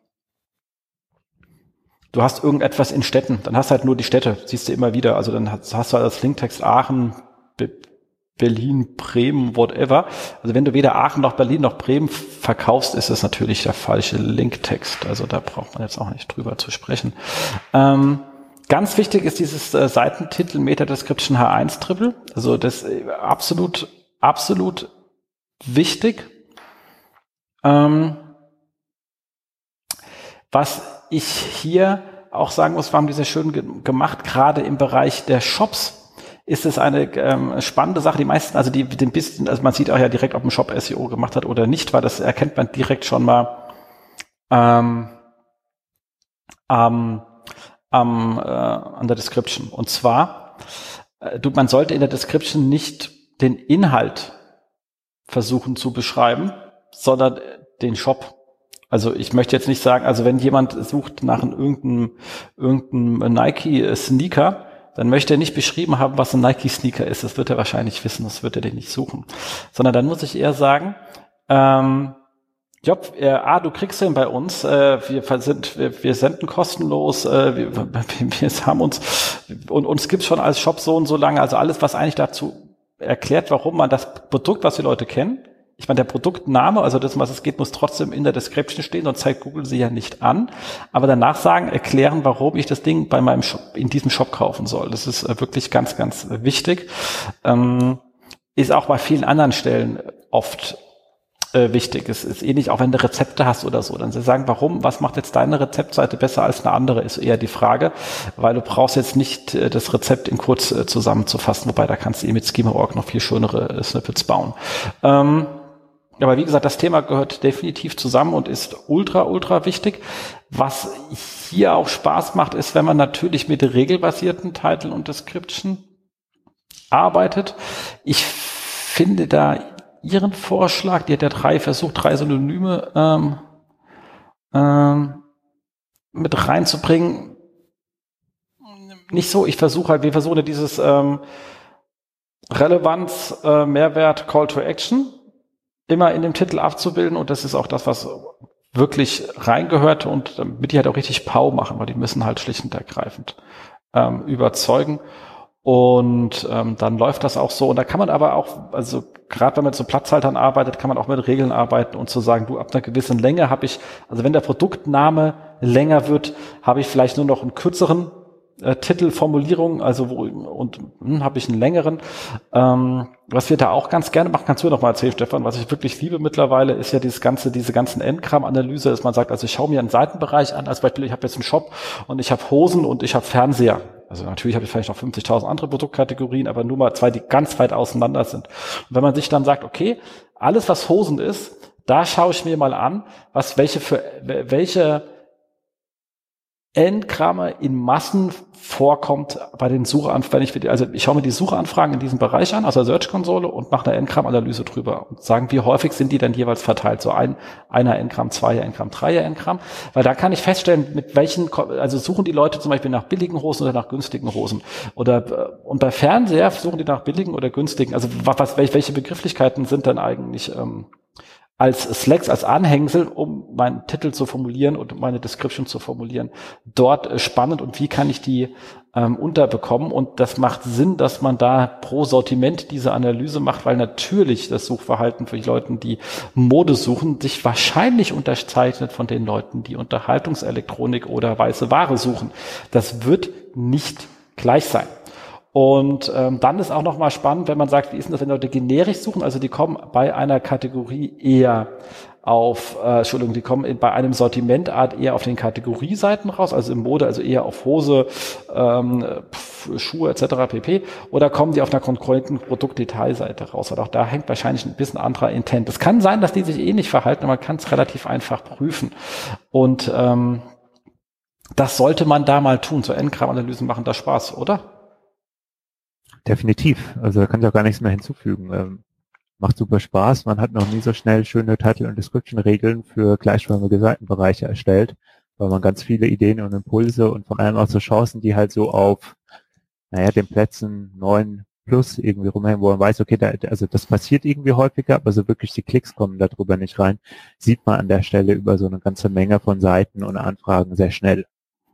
hast irgendetwas in Städten, dann hast du halt nur die Städte, siehst du immer wieder. Also dann hast du halt als Linktext Aachen, Berlin, Bremen, whatever. Also wenn du weder Aachen noch Berlin noch Bremen verkaufst, ist es natürlich der falsche Linktext. Also da braucht man jetzt auch nicht drüber zu sprechen. Ganz wichtig ist dieses Seitentitel Meta-Description H1 Triple. Also das ist absolut wichtig. Was ich hier auch sagen muss, wir haben die sehr schön gemacht, gerade im Bereich der Shops ist es eine spannende Sache. Die meisten, also also man sieht auch ja direkt, ob ein Shop SEO gemacht hat oder nicht, weil das erkennt man direkt schon mal an der Description. Und zwar, man sollte in der Description nicht den Inhalt versuchen zu beschreiben, sondern den Shop. Also ich möchte jetzt nicht sagen, also wenn jemand sucht nach irgendeinem Nike-Sneaker, dann möchte er nicht beschrieben haben, was ein Nike-Sneaker ist. Das wird er wahrscheinlich wissen, das wird er nicht suchen. Sondern dann muss ich eher sagen, Job, du kriegst den bei uns, wir senden kostenlos, wir haben uns gibt's schon als Shop so und so lange, also alles, was eigentlich dazu erklärt, warum man das Produkt, was die Leute kennen, ich meine, der Produktname, also das, was es geht, muss trotzdem in der Description stehen, sonst zeigt Google sie ja nicht an. Aber danach erklären, warum ich das Ding bei meinem Shop, in diesem Shop kaufen soll. Das ist wirklich ganz, ganz wichtig. Ist auch bei vielen anderen Stellen oft wichtig. Es ist ähnlich, auch wenn du Rezepte hast oder so. Dann sie sagen, was macht jetzt deine Rezeptseite besser als eine andere, ist eher die Frage, weil du brauchst jetzt nicht das Rezept in kurz zusammenzufassen, wobei da kannst du mit Schema.org noch viel schönere Snippets bauen. Aber wie gesagt, das Thema gehört definitiv zusammen und ist ultra wichtig. Was hier auch Spaß macht, ist, wenn man natürlich mit regelbasierten Title und Description arbeitet. Ich finde da Ihren Vorschlag. Die hat ja drei Synonyme mit reinzubringen. Nicht so, wir versuchen dieses Relevanz, Mehrwert, Call to Action immer in dem Titel abzubilden, und das ist auch das, was wirklich reingehört, und damit die halt auch richtig Power machen, weil die müssen halt schlicht und ergreifend überzeugen. Und dann läuft das auch so. Und da kann man aber auch, also gerade wenn man mit so Platzhaltern arbeitet, kann man auch mit Regeln arbeiten und zu sagen, du, ab einer gewissen Länge habe ich, also wenn der Produktname länger wird, habe ich vielleicht nur noch einen kürzeren Titelformulierung, also habe ich einen längeren. Was wir da auch ganz gerne machen, kannst du noch mal erzählen, Stefan, was ich wirklich liebe mittlerweile, ist ja diese ganzen Endkram-Analyse, dass man sagt, also ich schaue mir einen Seitenbereich an, als Beispiel, ich habe jetzt einen Shop und ich habe Hosen und ich habe Fernseher. Also natürlich habe ich vielleicht noch 50.000 andere Produktkategorien, aber nur mal zwei, die ganz weit auseinander sind. Und wenn man sich dann sagt, okay, alles was Hosen ist, da schaue ich mir mal an, welche Endkramme in Massen vorkommt bei den Suchanfragen. Also ich schaue mir die Suchanfragen in diesem Bereich an, aus der Search-Konsole, und mache eine Endkram-Analyse drüber und sagen, wie häufig sind die dann jeweils verteilt. So einer Endkram, zweier Endkram, dreier Endkram. Weil da kann ich feststellen, also suchen die Leute zum Beispiel nach billigen Hosen oder nach günstigen Hosen. Und bei Fernseher suchen die nach billigen oder günstigen. Also welche Begrifflichkeiten sind dann eigentlich als Slacks, als Anhängsel, um meinen Titel zu formulieren und meine Description zu formulieren, dort spannend, und wie kann ich die unterbekommen? Und das macht Sinn, dass man da pro Sortiment diese Analyse macht, weil natürlich das Suchverhalten für die Leute, die Mode suchen, sich wahrscheinlich unterzeichnet von den Leuten, die Unterhaltungselektronik oder weiße Ware suchen. Das wird nicht gleich sein. Und dann ist auch nochmal spannend, wenn man sagt, wie ist denn das, wenn Leute generisch suchen, also die kommen bei einer Kategorie eher die kommen bei einem Sortimentart eher auf den Kategorieseiten raus, also in Mode, also eher auf Hose, Schuhe etc. pp. Oder kommen die auf einer konkreten Produktdetailseite raus? Weil auch da hängt wahrscheinlich ein bisschen anderer Intent. Es kann sein, dass die sich ähnlich verhalten, aber man kann es relativ einfach prüfen. Und das sollte man da mal tun. So Endkram-Analysen machen da Spaß, oder? Definitiv. Also da kann ich auch gar nichts mehr hinzufügen. Macht super Spaß. Man hat noch nie so schnell schöne Title- und Description-Regeln für gleichförmige Seitenbereiche erstellt, weil man ganz viele Ideen und Impulse und vor allem auch so Chancen, die halt so auf, den Plätzen 9 plus irgendwie rumhängen, wo man weiß, okay, das passiert irgendwie häufiger, aber so wirklich die Klicks kommen darüber nicht rein, sieht man an der Stelle über so eine ganze Menge von Seiten und Anfragen sehr schnell.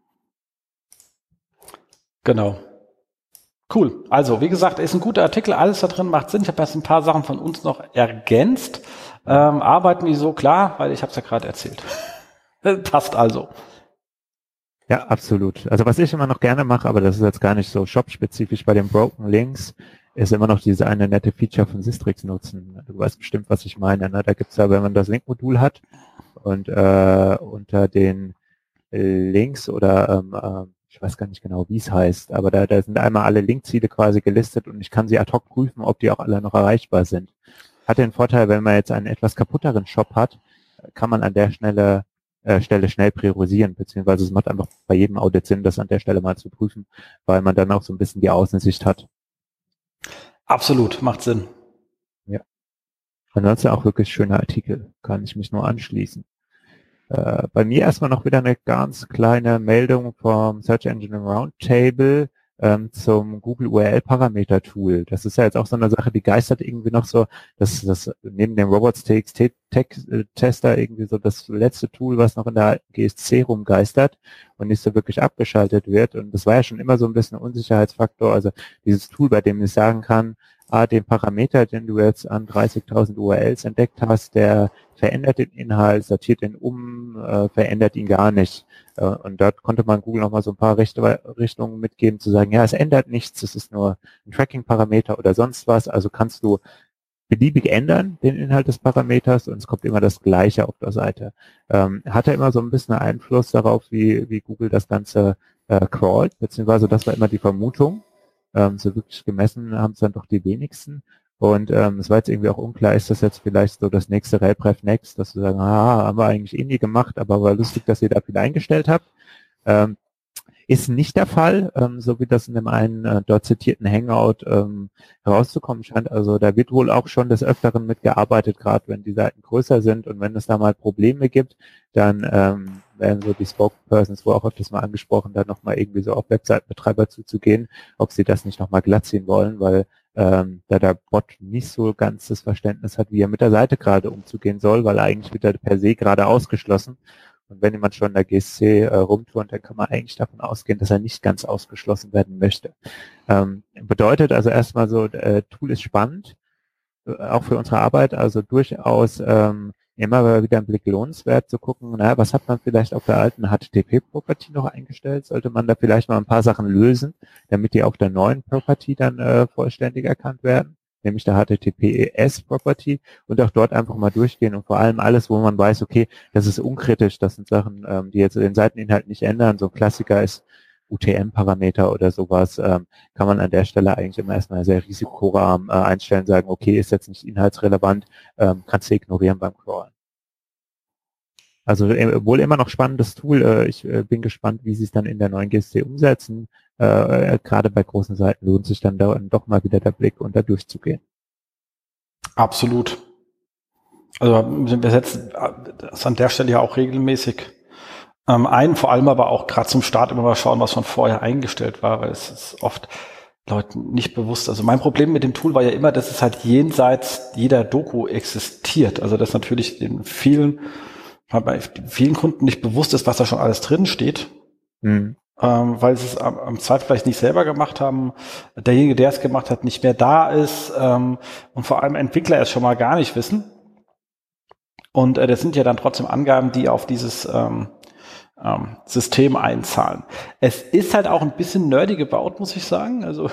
Genau. Cool. Also, wie gesagt, ist ein guter Artikel, alles da drin macht Sinn. Ich habe jetzt ein paar Sachen von uns noch ergänzt. Arbeiten die so klar, weil ich habe es ja gerade erzählt. Passt also. Ja, absolut. Also was ich immer noch gerne mache, aber das ist jetzt gar nicht so shop-spezifisch bei den Broken Links, ist immer noch diese eine nette Feature von Sistrix nutzen. Du weißt bestimmt, was ich meine. Ne? Da gibt's ja, wenn man das Link-Modul hat und unter den Links oder ich weiß gar nicht genau, wie es heißt, aber da sind einmal alle Linkziele quasi gelistet und ich kann sie ad hoc prüfen, ob die auch alle noch erreichbar sind. Hat den Vorteil, wenn man jetzt einen etwas kaputteren Shop hat, kann man an der Stelle schnell priorisieren, beziehungsweise es macht einfach bei jedem Audit Sinn, das an der Stelle mal zu prüfen, weil man dann auch so ein bisschen die Außensicht hat. Absolut, macht Sinn. Ja. Ansonsten auch wirklich schöner Artikel, kann ich mich nur anschließen. Bei mir erstmal noch wieder eine ganz kleine Meldung vom Search Engine Roundtable zum Google URL-Parameter Tool. Das ist ja jetzt auch so eine Sache, die geistert irgendwie noch so, das neben dem Robots.txt-Tester irgendwie so das letzte Tool, was noch in der GSC rumgeistert und nicht so wirklich abgeschaltet wird. Und das war ja schon immer so ein bisschen ein Unsicherheitsfaktor. Also dieses Tool, bei dem ich sagen kann, den Parameter, den du jetzt an 30.000 URLs entdeckt hast, der verändert den Inhalt, sortiert ihn verändert ihn gar nicht. Und dort konnte man Google nochmal so ein paar Richtungen mitgeben, zu sagen, ja, es ändert nichts, es ist nur ein Tracking-Parameter oder sonst was. Also kannst du beliebig ändern, den Inhalt des Parameters, und es kommt immer das Gleiche auf der Seite. Hat er immer so ein bisschen Einfluss darauf, wie Google das Ganze crawlt, beziehungsweise das war immer die Vermutung. So wirklich gemessen haben es dann doch die wenigsten. Und es war jetzt irgendwie auch unklar, ist das jetzt vielleicht so das nächste RelPref Next, dass wir sagen, haben wir eigentlich nie gemacht, aber war lustig, dass ihr da viel eingestellt habt. Ist nicht der Fall, so wie das in dem einen dort zitierten Hangout herauszukommen scheint. Also da wird wohl auch schon des Öfteren mitgearbeitet, gerade wenn die Seiten größer sind und wenn es da mal Probleme gibt, dann werden so die Spokespersons, wo auch öfters mal angesprochen, dann nochmal irgendwie so auf Webseitenbetreiber zuzugehen, ob sie das nicht nochmal glatt ziehen wollen, weil da der Bot nicht so ganz das Verständnis hat, wie er mit der Seite gerade umzugehen soll, weil eigentlich wird er per se gerade ausgeschlossen. Und wenn jemand schon in der GSC rumturnt, dann kann man eigentlich davon ausgehen, dass er nicht ganz ausgeschlossen werden möchte. Bedeutet also erstmal so, Tool ist spannend, auch für unsere Arbeit, also durchaus immer wieder ein Blick lohnenswert zu gucken, was hat man vielleicht auf der alten HTTP-Property noch eingestellt? Sollte man da vielleicht mal ein paar Sachen lösen, damit die auf der neuen Property dann vollständig erkannt werden, nämlich der HTTPS-Property, und auch dort einfach mal durchgehen und vor allem alles, wo man weiß, okay, das ist unkritisch, das sind Sachen, die jetzt den Seiteninhalt nicht ändern. So ein Klassiker ist UTM-Parameter oder sowas, kann man an der Stelle eigentlich immer erstmal sehr risikoarm einstellen, sagen, okay, ist jetzt nicht inhaltsrelevant, kannst du ignorieren beim Crawlen. Also wohl immer noch spannendes Tool. Ich bin gespannt, wie sie es dann in der neuen GSC umsetzen. Gerade bei großen Seiten lohnt sich dann doch mal wieder der Blick und da durchzugehen. Absolut. Also wir setzen das an der Stelle ja auch regelmäßig vor allem aber auch gerade zum Start immer mal schauen, was schon vorher eingestellt war, weil es ist oft Leuten nicht bewusst. Also mein Problem mit dem Tool war ja immer, dass es halt jenseits jeder Doku existiert. Also dass natürlich bei vielen Kunden nicht bewusst ist, was da schon alles drin steht. Weil sie es am Zweifel vielleicht nicht selber gemacht haben, derjenige, der es gemacht hat, nicht mehr da ist und vor allem Entwickler es schon mal gar nicht wissen. Und das sind ja dann trotzdem Angaben, die auf dieses System einzahlen. Es ist halt auch ein bisschen nerdy gebaut, muss ich sagen. Also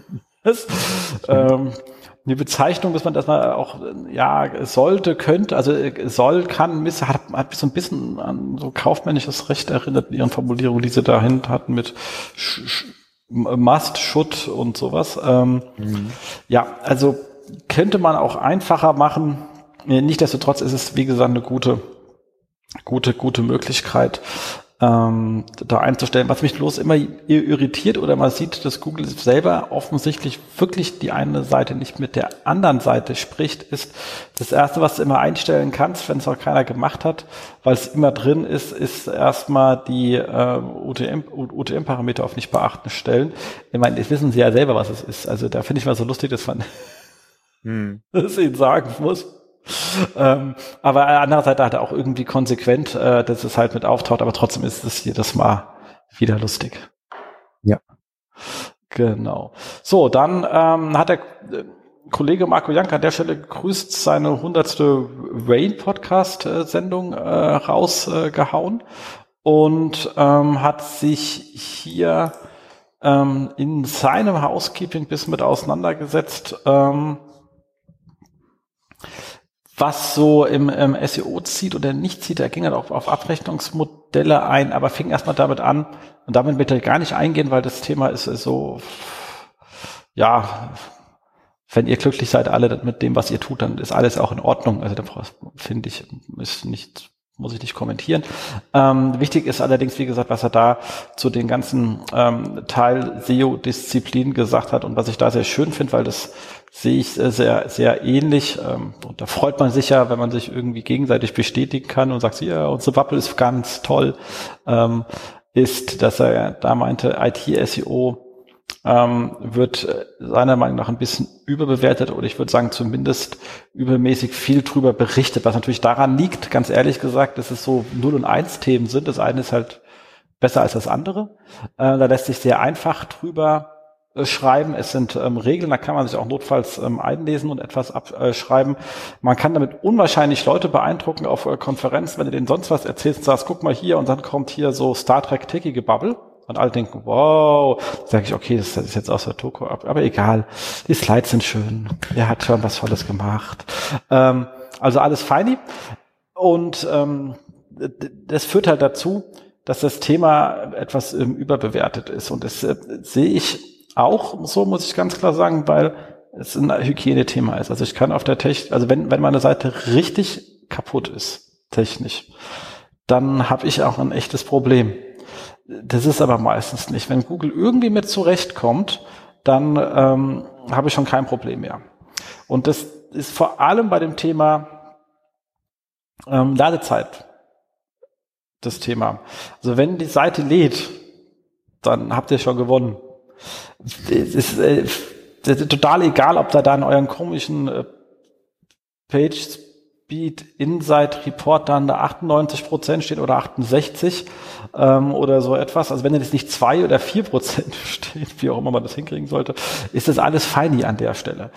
die Bezeichnung, dass man das mal auch, sollte, könnte, also soll, kann, hat so ein bisschen an so kaufmännisches Recht erinnert in ihren Formulierungen, die sie dahin hatten mit Must, Should und sowas. Ja, also könnte man auch einfacher machen. Nichtsdestotrotz ist es, wie gesagt, eine gute Möglichkeit, da einzustellen. Was mich bloß immer irritiert oder man sieht, dass Google selber offensichtlich wirklich die eine Seite nicht mit der anderen Seite spricht, ist das Erste, was du immer einstellen kannst, wenn es auch keiner gemacht hat, weil es immer drin ist erstmal die UTM-Parameter auf nicht beachten stellen. Ich meine, das wissen sie ja selber, was es ist. Also da finde ich mal so lustig, dass man das ihnen sagen muss. Aber andererseits hat er auch irgendwie konsequent, dass es halt mit auftaucht, aber trotzdem ist es jedes Mal wieder lustig. Ja. Genau. So, dann hat der Kollege Marco Jank an der Stelle gegrüßt, seine 100. Rain-Podcast-Sendung rausgehauen und hat sich hier in seinem Housekeeping bis mit auseinandergesetzt, was so im SEO zieht oder nicht zieht. Er ging halt auch auf Abrechnungsmodelle ein, aber fing erstmal damit an, und damit wird er gar nicht eingehen, weil das Thema ist so, wenn ihr glücklich seid alle mit dem, was ihr tut, dann ist alles auch in Ordnung. Also da finde ich, muss ich nicht kommentieren. Wichtig ist allerdings, wie gesagt, was er da zu den ganzen Teil SEO-Disziplinen gesagt hat und was ich da sehr schön finde, weil das sehe ich sehr, sehr ähnlich. Und da freut man sich ja, wenn man sich irgendwie gegenseitig bestätigen kann und sagt, ja, unsere Bubble ist ganz toll, ist, dass er da meinte, IT-SEO wird seiner Meinung nach ein bisschen überbewertet oder ich würde sagen zumindest übermäßig viel drüber berichtet, was natürlich daran liegt, ganz ehrlich gesagt, dass es so 0 und 1 Themen sind. Das eine ist halt besser als das andere. Da lässt sich sehr einfach drüber schreiben. Es sind Regeln, da kann man sich auch notfalls einlesen und etwas abschreiben. Man kann damit unwahrscheinlich Leute beeindrucken auf Konferenzen, wenn du denen sonst was erzählst und sagst, guck mal hier, und dann kommt hier so Star Trek Techie Bubble. Und alle denken, wow, sage ich, okay, das ist jetzt aus der Doku ab, aber egal, die Slides sind schön, er hat schon was Tolles gemacht. Also alles feini. Und das führt halt dazu, dass das Thema etwas überbewertet ist. Und das sehe ich auch so, muss ich ganz klar sagen, weil es ein Hygienethema ist. Also ich kann auf der Technik, also wenn meine Seite richtig kaputt ist, technisch, dann habe ich auch ein echtes Problem. Das ist aber meistens nicht. Wenn Google irgendwie mit zurechtkommt, dann habe ich schon kein Problem mehr. Und das ist vor allem bei dem Thema Ladezeit das Thema. Also wenn die Seite lädt, dann habt ihr schon gewonnen. Es ist total egal, ob da in euren komischen PageSpeed Insight Report dann da 98% steht oder 68 oder so etwas. Also wenn jetzt nicht 2 oder 4% steht, wie auch immer man das hinkriegen sollte, ist das alles feini an der Stelle.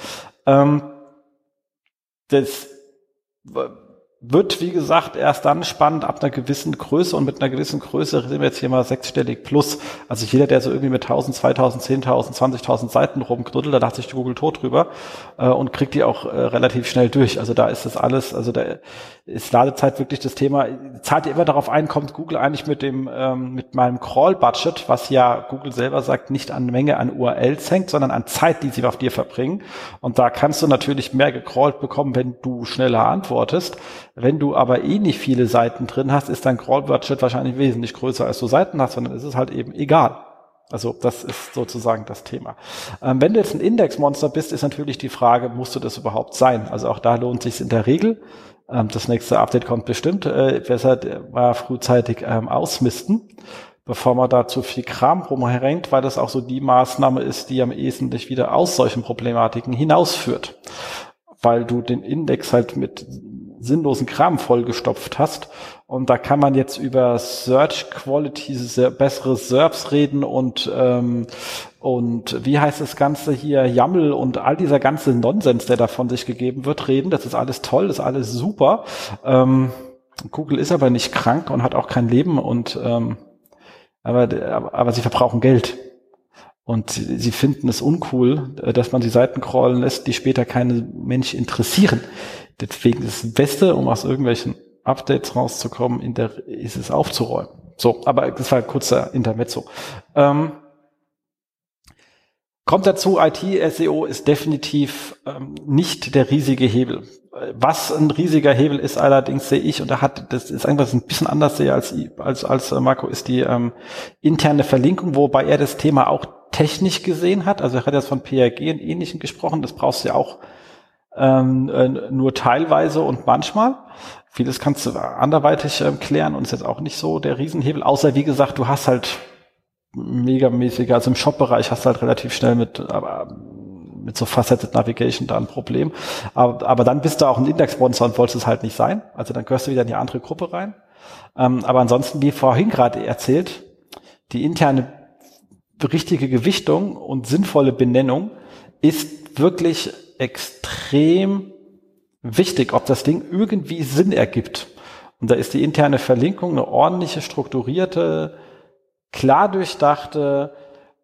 Das wird, wie gesagt, erst dann spannend ab einer gewissen Größe, und mit einer gewissen Größe sind wir jetzt hier mal sechsstellig plus. Also jeder, der so irgendwie mit 1000, 2000, 10.000, 20.000 Seiten rumknuddelt, da lacht sich Google tot drüber und kriegt die auch relativ schnell durch. Also da ist das alles, also da ist Ladezeit wirklich das Thema. Zahlt ihr immer darauf ein, kommt Google eigentlich mit meinem Crawl-Budget, was ja Google selber sagt, nicht an Menge an URLs hängt, sondern an Zeit, die sie auf dir verbringen. Und da kannst du natürlich mehr gecrawlt bekommen, wenn du schneller antwortest. Wenn du aber nicht viele Seiten drin hast, ist dein Crawl-Budget wahrscheinlich wesentlich größer, als du Seiten hast, sondern es ist halt eben egal. Also das ist sozusagen das Thema. Wenn du jetzt ein Indexmonster bist, ist natürlich die Frage, musst du das überhaupt sein? Also auch da lohnt sich in der Regel. Das nächste Update kommt bestimmt. Besser mal frühzeitig ausmisten, bevor man da zu viel Kram rumhängt, weil das auch so die Maßnahme ist, die am ehesten dich wieder aus solchen Problematiken hinausführt. Weil du den Index halt mit sinnlosen Kram vollgestopft hast. Und da kann man jetzt über Search Quality, bessere SERPs reden und wie heißt das Ganze hier, YAML und all dieser ganze Nonsens, der da von sich gegeben wird, reden. Das ist alles toll, das ist alles super. Google ist aber nicht krank und hat auch kein Leben und aber sie verbrauchen Geld. Und sie finden es uncool, dass man die Seiten crawlen lässt, die später keine Menschen interessieren. Deswegen ist das Beste, um aus irgendwelchen Updates rauszukommen, ist es aufzuräumen. So, aber das war ein kurzer Intermezzo. Kommt dazu, IT-SEO ist definitiv nicht der riesige Hebel. Was ein riesiger Hebel ist allerdings, sehe ich, und das ist einfach ein bisschen anders sehe als Marco, ist die interne Verlinkung, wobei er das Thema auch technisch gesehen hat. Also er hat jetzt von PRG und Ähnlichem gesprochen, das brauchst du ja auch nur teilweise und manchmal. Vieles kannst du anderweitig klären und ist jetzt auch nicht so der Riesenhebel, außer wie gesagt, du hast halt megamäßig, also im Shop-Bereich hast du halt relativ schnell mit so Faceted Navigation da ein Problem. Aber dann bist du auch ein Index-Sponsor und wolltest es halt nicht sein. Also dann gehörst du wieder in die andere Gruppe rein. Aber ansonsten, wie vorhin gerade erzählt, die interne richtige Gewichtung und sinnvolle Benennung ist wirklich extrem wichtig, ob das Ding irgendwie Sinn ergibt. Und da ist die interne Verlinkung eine ordentliche, strukturierte, klar durchdachte,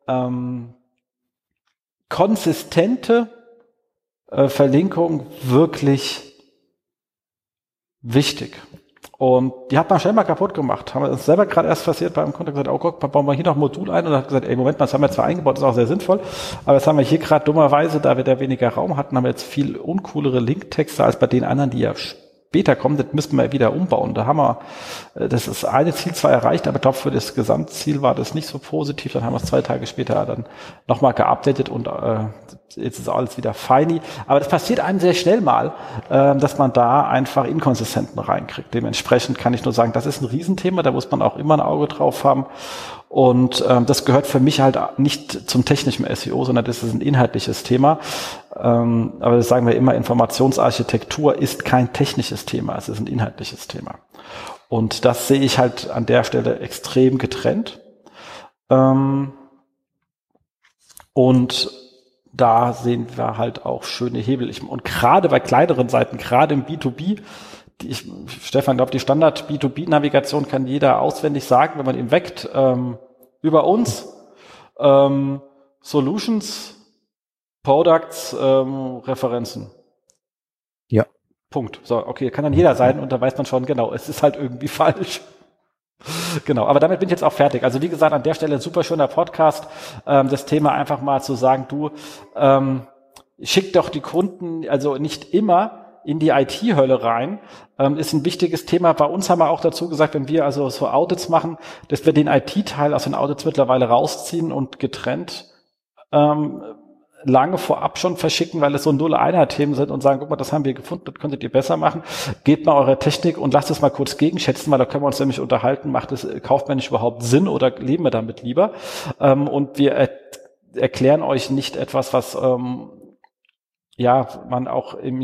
konsistente Verlinkung wirklich wichtig. Und die hat man schnell mal kaputt gemacht. Haben wir uns selber gerade erst passiert beim Kunden gesagt, oh Gott, bauen wir hier noch ein Modul ein, und hat gesagt, ey, Moment mal, das haben wir zwar eingebaut, das ist auch sehr sinnvoll, aber das haben wir hier gerade dummerweise, da wir da weniger Raum hatten, haben wir jetzt viel uncoolere Linktexte als bei den anderen, die ja später kommen. Das müssten wir wieder umbauen. Da haben wir, das ist eine Ziel zwar erreicht, aber ich glaube, für das Gesamtziel war das nicht so positiv. Dann haben wir es 2 Tage später dann nochmal geupdatet und jetzt ist alles wieder feini. Aber das passiert einem sehr schnell mal, dass man da einfach Inkonsistenzen reinkriegt. Dementsprechend kann ich nur sagen, das ist ein Riesenthema, da muss man auch immer ein Auge drauf haben. Und das gehört für mich halt nicht zum technischen SEO, sondern das ist ein inhaltliches Thema. Aber das sagen wir immer, Informationsarchitektur ist kein technisches Thema, es ist ein inhaltliches Thema. Und das sehe ich halt an der Stelle extrem getrennt. Und da sehen wir halt auch schöne Hebel. Und gerade bei kleineren Seiten, gerade im B2B, Stefan, glaube die Standard B2B-Navigation kann jeder auswendig sagen, wenn man ihn weckt, über uns, Solutions, Products, Referenzen. Ja. Punkt. So, okay, kann dann jeder sein und da weiß man schon, genau, es ist halt irgendwie falsch. Genau, aber damit bin ich jetzt auch fertig. Also wie gesagt, an der Stelle ein super schöner Podcast, das Thema einfach mal zu sagen, du, schick doch die Kunden, also nicht immer in die IT-Hölle rein, ist ein wichtiges Thema. Bei uns haben wir auch dazu gesagt, wenn wir also so Audits machen, dass wir den IT-Teil aus den Audits mittlerweile rausziehen und getrennt lange vorab schon verschicken, weil es so 0-1er-Themen sind und sagen, guck mal, das haben wir gefunden, das könntet ihr besser machen. Gebt mal eure Technik und lasst es mal kurz gegenschätzen, weil da können wir uns nämlich unterhalten, macht es kaufmännisch überhaupt Sinn oder leben wir damit lieber? Und wir erklären euch nicht etwas, was man auch in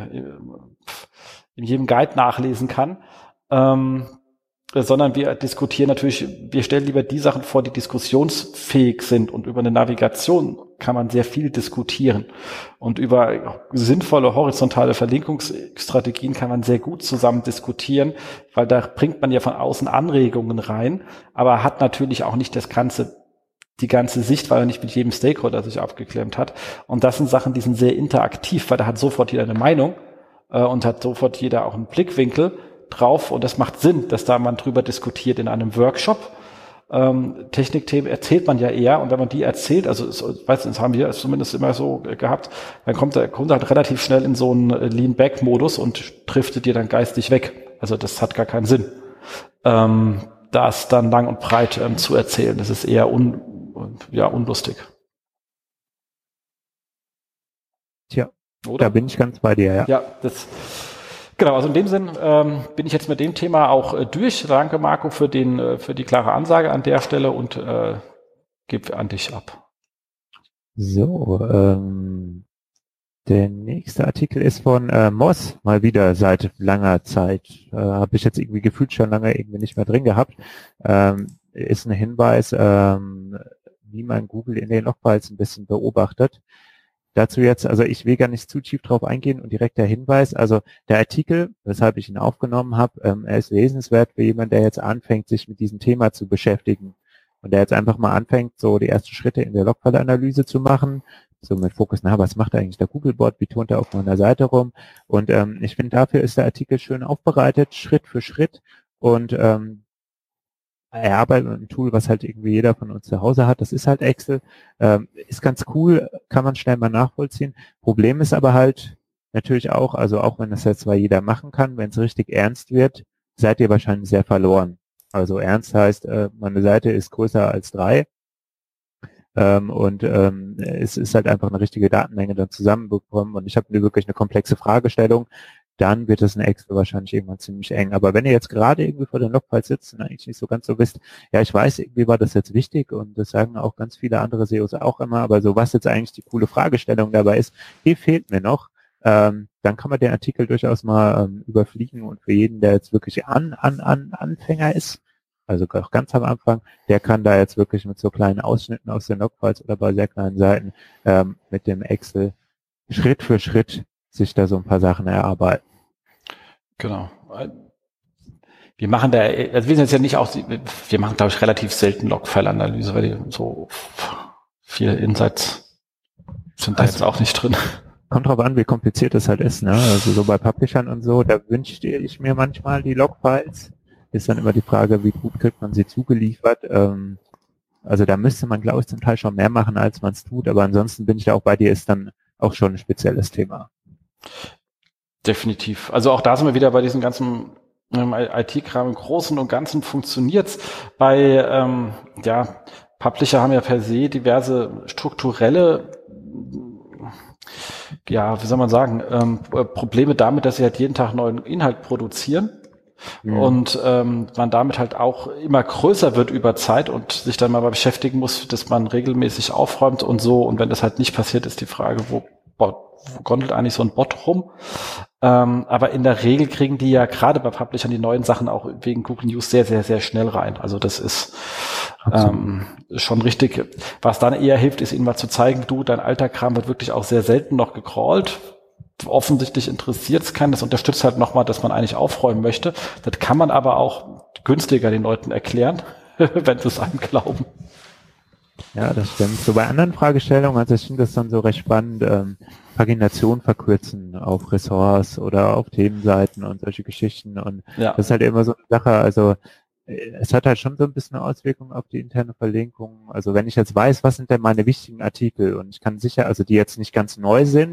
jedem Guide nachlesen kann, sondern wir diskutieren natürlich, wir stellen lieber die Sachen vor, die diskussionsfähig sind, und über eine Navigation kann man sehr viel diskutieren und über sinnvolle horizontale Verlinkungsstrategien kann man sehr gut zusammen diskutieren, weil da bringt man ja von außen Anregungen rein, aber hat natürlich auch nicht die ganze Sicht, weil er nicht mit jedem Stakeholder sich abgeklemmt hat. Und das sind Sachen, die sind sehr interaktiv, weil da hat sofort jeder eine Meinung und hat sofort jeder auch einen Blickwinkel drauf, und das macht Sinn, dass da man drüber diskutiert in einem Workshop. Technikthemen erzählt man ja eher, und wenn man die erzählt, also das haben wir zumindest immer so gehabt, dann kommt der Kunde halt relativ schnell in so einen Lean-Back-Modus und driftet dir dann geistig weg. Also das hat gar keinen Sinn, das dann lang und breit zu erzählen. Das ist eher unlustig. Tja, oder? Da bin ich ganz bei dir, ja. Ja, genau, also in dem Sinn bin ich jetzt mit dem Thema auch durch. Danke, Marco, für die klare Ansage an der Stelle, und gebe an dich ab. So, der nächste Artikel ist von Moss, mal wieder seit langer Zeit. Habe ich jetzt irgendwie gefühlt schon lange irgendwie nicht mehr drin gehabt. Ist ein Hinweis, wie man Google in den Logfiles ein bisschen beobachtet. Dazu jetzt, also ich will gar nicht zu tief drauf eingehen, und direkt der Hinweis, also der Artikel, weshalb ich ihn aufgenommen habe, er ist lesenswert für jemanden, der jetzt anfängt, sich mit diesem Thema zu beschäftigen und der jetzt einfach mal anfängt, so die ersten Schritte in der Logfile-Analyse zu machen, so mit Fokus, was macht eigentlich der Googlebot, wie turnt er auf meiner Seite rum, und ich finde, dafür ist der Artikel schön aufbereitet, Schritt für Schritt, und er arbeitet mit einem Tool, was halt irgendwie jeder von uns zu Hause hat. Das ist halt Excel. Ist ganz cool, kann man schnell mal nachvollziehen. Problem ist aber halt natürlich auch, also auch wenn das jetzt zwar jeder machen kann, wenn es richtig ernst wird, seid ihr wahrscheinlich sehr verloren. Also ernst heißt, meine Seite ist größer als 3. Es ist halt einfach eine richtige Datenmenge dann zusammenbekommen, und ich habe wirklich eine komplexe Fragestellung, dann wird es in Excel wahrscheinlich irgendwann ziemlich eng. Aber wenn ihr jetzt gerade irgendwie vor den Logfiles sitzt und eigentlich nicht so ganz so wisst, ja, ich weiß, irgendwie war das jetzt wichtig, und das sagen auch ganz viele andere SEOs auch immer, aber so, was jetzt eigentlich die coole Fragestellung dabei ist, die fehlt mir noch, dann kann man den Artikel durchaus mal überfliegen, und für jeden, der jetzt wirklich Anfänger ist, also auch ganz am Anfang, der kann da jetzt wirklich mit so kleinen Ausschnitten aus den Logfiles oder bei sehr kleinen Seiten mit dem Excel Schritt für Schritt sich da so ein paar Sachen erarbeiten. Genau. Wir machen wir sind jetzt ja nicht auch, wir machen, glaube ich, relativ selten Logfile-Analyse, weil die so viele Insights sind da jetzt auch nicht drin. Kommt drauf an, wie kompliziert es halt ist, ne? Also so bei Publishern und so, da wünschte ich mir manchmal die Logfiles. Ist dann immer die Frage, wie gut kriegt man sie zugeliefert. Also da müsste man, glaube ich, zum Teil schon mehr machen, als man es tut, aber ansonsten bin ich da auch bei dir, ist dann auch schon ein spezielles Thema. Definitiv. Also auch da sind wir wieder bei diesem ganzen IT-Kram. Im Großen und Ganzen funktioniert's. Bei Publisher haben ja per se diverse strukturelle, wie soll man sagen, Probleme damit, dass sie halt jeden Tag neuen Inhalt produzieren. Mhm. Und man damit halt auch immer größer wird über Zeit und sich dann mal beschäftigen muss, dass man regelmäßig aufräumt und so. Und wenn das halt nicht passiert, ist die Frage, wo gondelt eigentlich so ein Bot rum? Aber in der Regel kriegen die ja gerade bei Publishern die neuen Sachen auch wegen Google News sehr, sehr, sehr schnell rein. Also das ist schon richtig. Was dann eher hilft, ist ihnen mal zu zeigen, dein alter Kram wird wirklich auch sehr selten noch gecrawlt. Offensichtlich interessiert es keinen. Das unterstützt halt nochmal, dass man eigentlich aufräumen möchte. Das kann man aber auch günstiger den Leuten erklären, wenn sie es einem glauben. Ja, das stimmt. So bei anderen Fragestellungen, also ich finde das dann so recht spannend, Pagination verkürzen auf Ressorts oder auf Themenseiten und solche Geschichten. Und das ist halt immer so eine Sache, also es hat halt schon so ein bisschen eine Auswirkung auf die interne Verlinkung. Also wenn ich jetzt weiß, was sind denn meine wichtigen Artikel, und ich kann sicher, also die jetzt nicht ganz neu sind,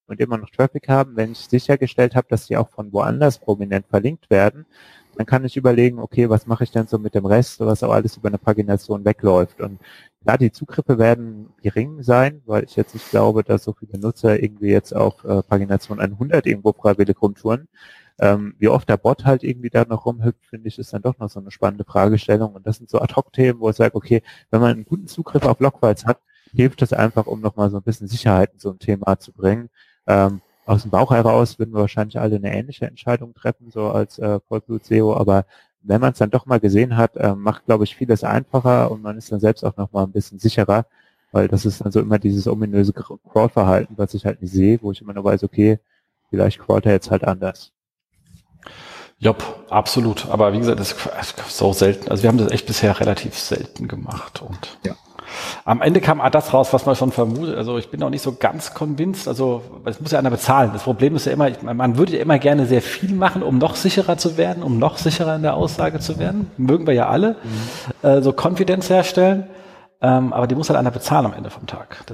und immer noch Traffic haben. Wenn ich sichergestellt habe, dass die auch von woanders prominent verlinkt werden, dann kann ich überlegen, okay, was mache ich denn so mit dem Rest, was auch alles über eine Pagination wegläuft. Und klar, die Zugriffe werden gering sein, weil ich jetzt nicht glaube, dass so viele Nutzer irgendwie jetzt auf Pagination 100 irgendwo freiwillig rumtouren. Wie oft der Bot halt irgendwie da noch rumhüpft, finde ich, ist dann doch noch so eine spannende Fragestellung. Und das sind so Ad-Hoc-Themen, wo ich sage, okay, wenn man einen guten Zugriff auf Logfiles hat, hilft das einfach, um nochmal so ein bisschen Sicherheit in so ein Thema zu bringen. Aus dem Bauch heraus würden wir wahrscheinlich alle eine ähnliche Entscheidung treffen, so als Vollblut-SEO, aber wenn man es dann doch mal gesehen hat, macht, glaube ich, vieles einfacher und man ist dann selbst auch nochmal ein bisschen sicherer, weil das ist dann so immer dieses ominöse Crawl-Verhalten, was ich halt nicht sehe, wo ich immer nur weiß, okay, vielleicht crawlt er jetzt halt anders. Jopp, absolut. Aber wie gesagt, das ist so selten. Also wir haben das echt bisher relativ selten gemacht und ja. Am Ende kam das raus, was man schon vermutet. Also ich bin auch nicht so ganz convinced. Also es muss ja einer bezahlen. Das Problem ist ja immer, man würde ja immer gerne sehr viel machen, um noch sicherer zu werden, um noch sicherer in der Aussage zu werden. Mögen wir ja alle. So Confidence herstellen. Aber die muss halt einer bezahlen am Ende vom Tag.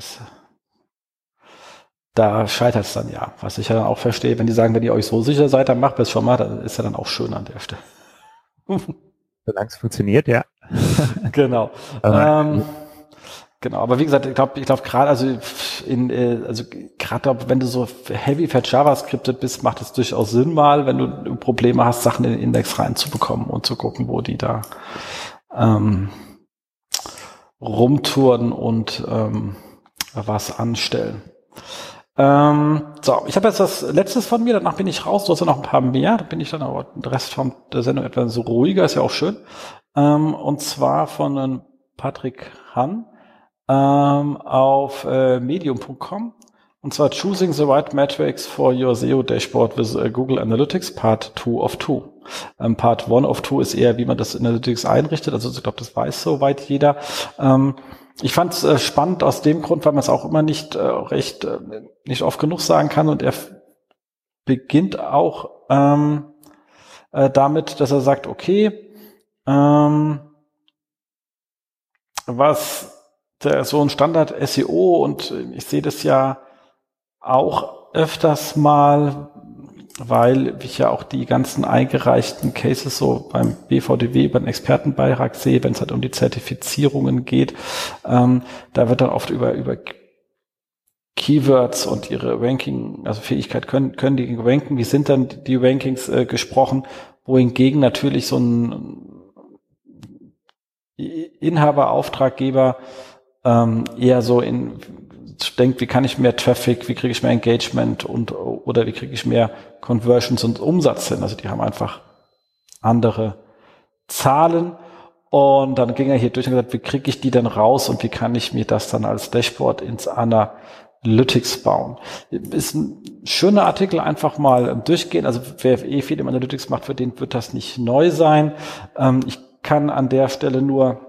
Da scheitert es dann ja. Was ich ja dann auch verstehe, wenn die sagen, wenn ihr euch so sicher seid, dann macht es schon mal. Dann ist ja dann auch schön an der Stelle. Solange es funktioniert, ja. Genau. Genau, aber wie gesagt, ich glaube gerade, also gerade wenn du so heavy fat JavaScripted bist, macht es durchaus Sinn mal, wenn du Probleme hast, Sachen in den Index reinzubekommen und zu gucken, wo die da rumtouren und was anstellen. So, ich habe jetzt das Letztes von mir, danach bin ich raus, du hast ja noch ein paar mehr, da bin ich dann aber den Rest von der Sendung etwas so ruhiger, ist ja auch schön. Und zwar von Patrick Hahn auf medium.com, und zwar Choosing the Right Metrics for Your SEO Dashboard with Google Analytics, Part 2 of 2. Part 1 of 2 ist eher, wie man das Analytics einrichtet, also ich glaube, das weiß soweit jeder. Ich fand es spannend aus dem Grund, weil man es auch immer nicht nicht oft genug sagen kann, und er beginnt auch damit, dass er sagt, okay, was so ein Standard SEO, und ich sehe das ja auch öfters mal, weil ich ja auch die ganzen eingereichten Cases so beim BVDW, beim Expertenbeitrag sehe, wenn es halt um die Zertifizierungen geht, da wird dann oft über Keywords und ihre Ranking, also Fähigkeit, können die ranken, wie sind dann die Rankings gesprochen, wohingegen natürlich so ein Inhaber, Auftraggeber eher so denkt, wie kann ich mehr Traffic, wie kriege ich mehr Engagement oder wie kriege ich mehr Conversions und Umsatz hin. Also die haben einfach andere Zahlen, und dann ging er hier durch und gesagt, wie kriege ich die denn raus und wie kann ich mir das dann als Dashboard ins Analytics bauen. Ist ein schöner Artikel, einfach mal durchgehen. Also wer viel im Analytics macht, für den wird das nicht neu sein. Ich kann an der Stelle nur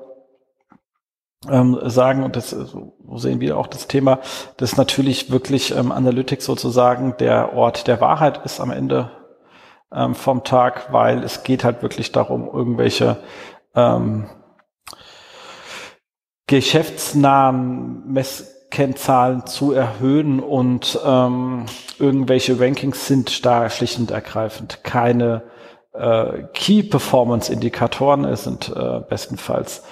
sagen, und das so sehen wir auch das Thema, dass natürlich wirklich Analytics sozusagen der Ort der Wahrheit ist am Ende vom Tag, weil es geht halt wirklich darum, irgendwelche geschäftsnahen Messkennzahlen zu erhöhen, und irgendwelche Rankings sind da schlicht und ergreifend keine Key-Performance-Indikatoren, es sind bestenfalls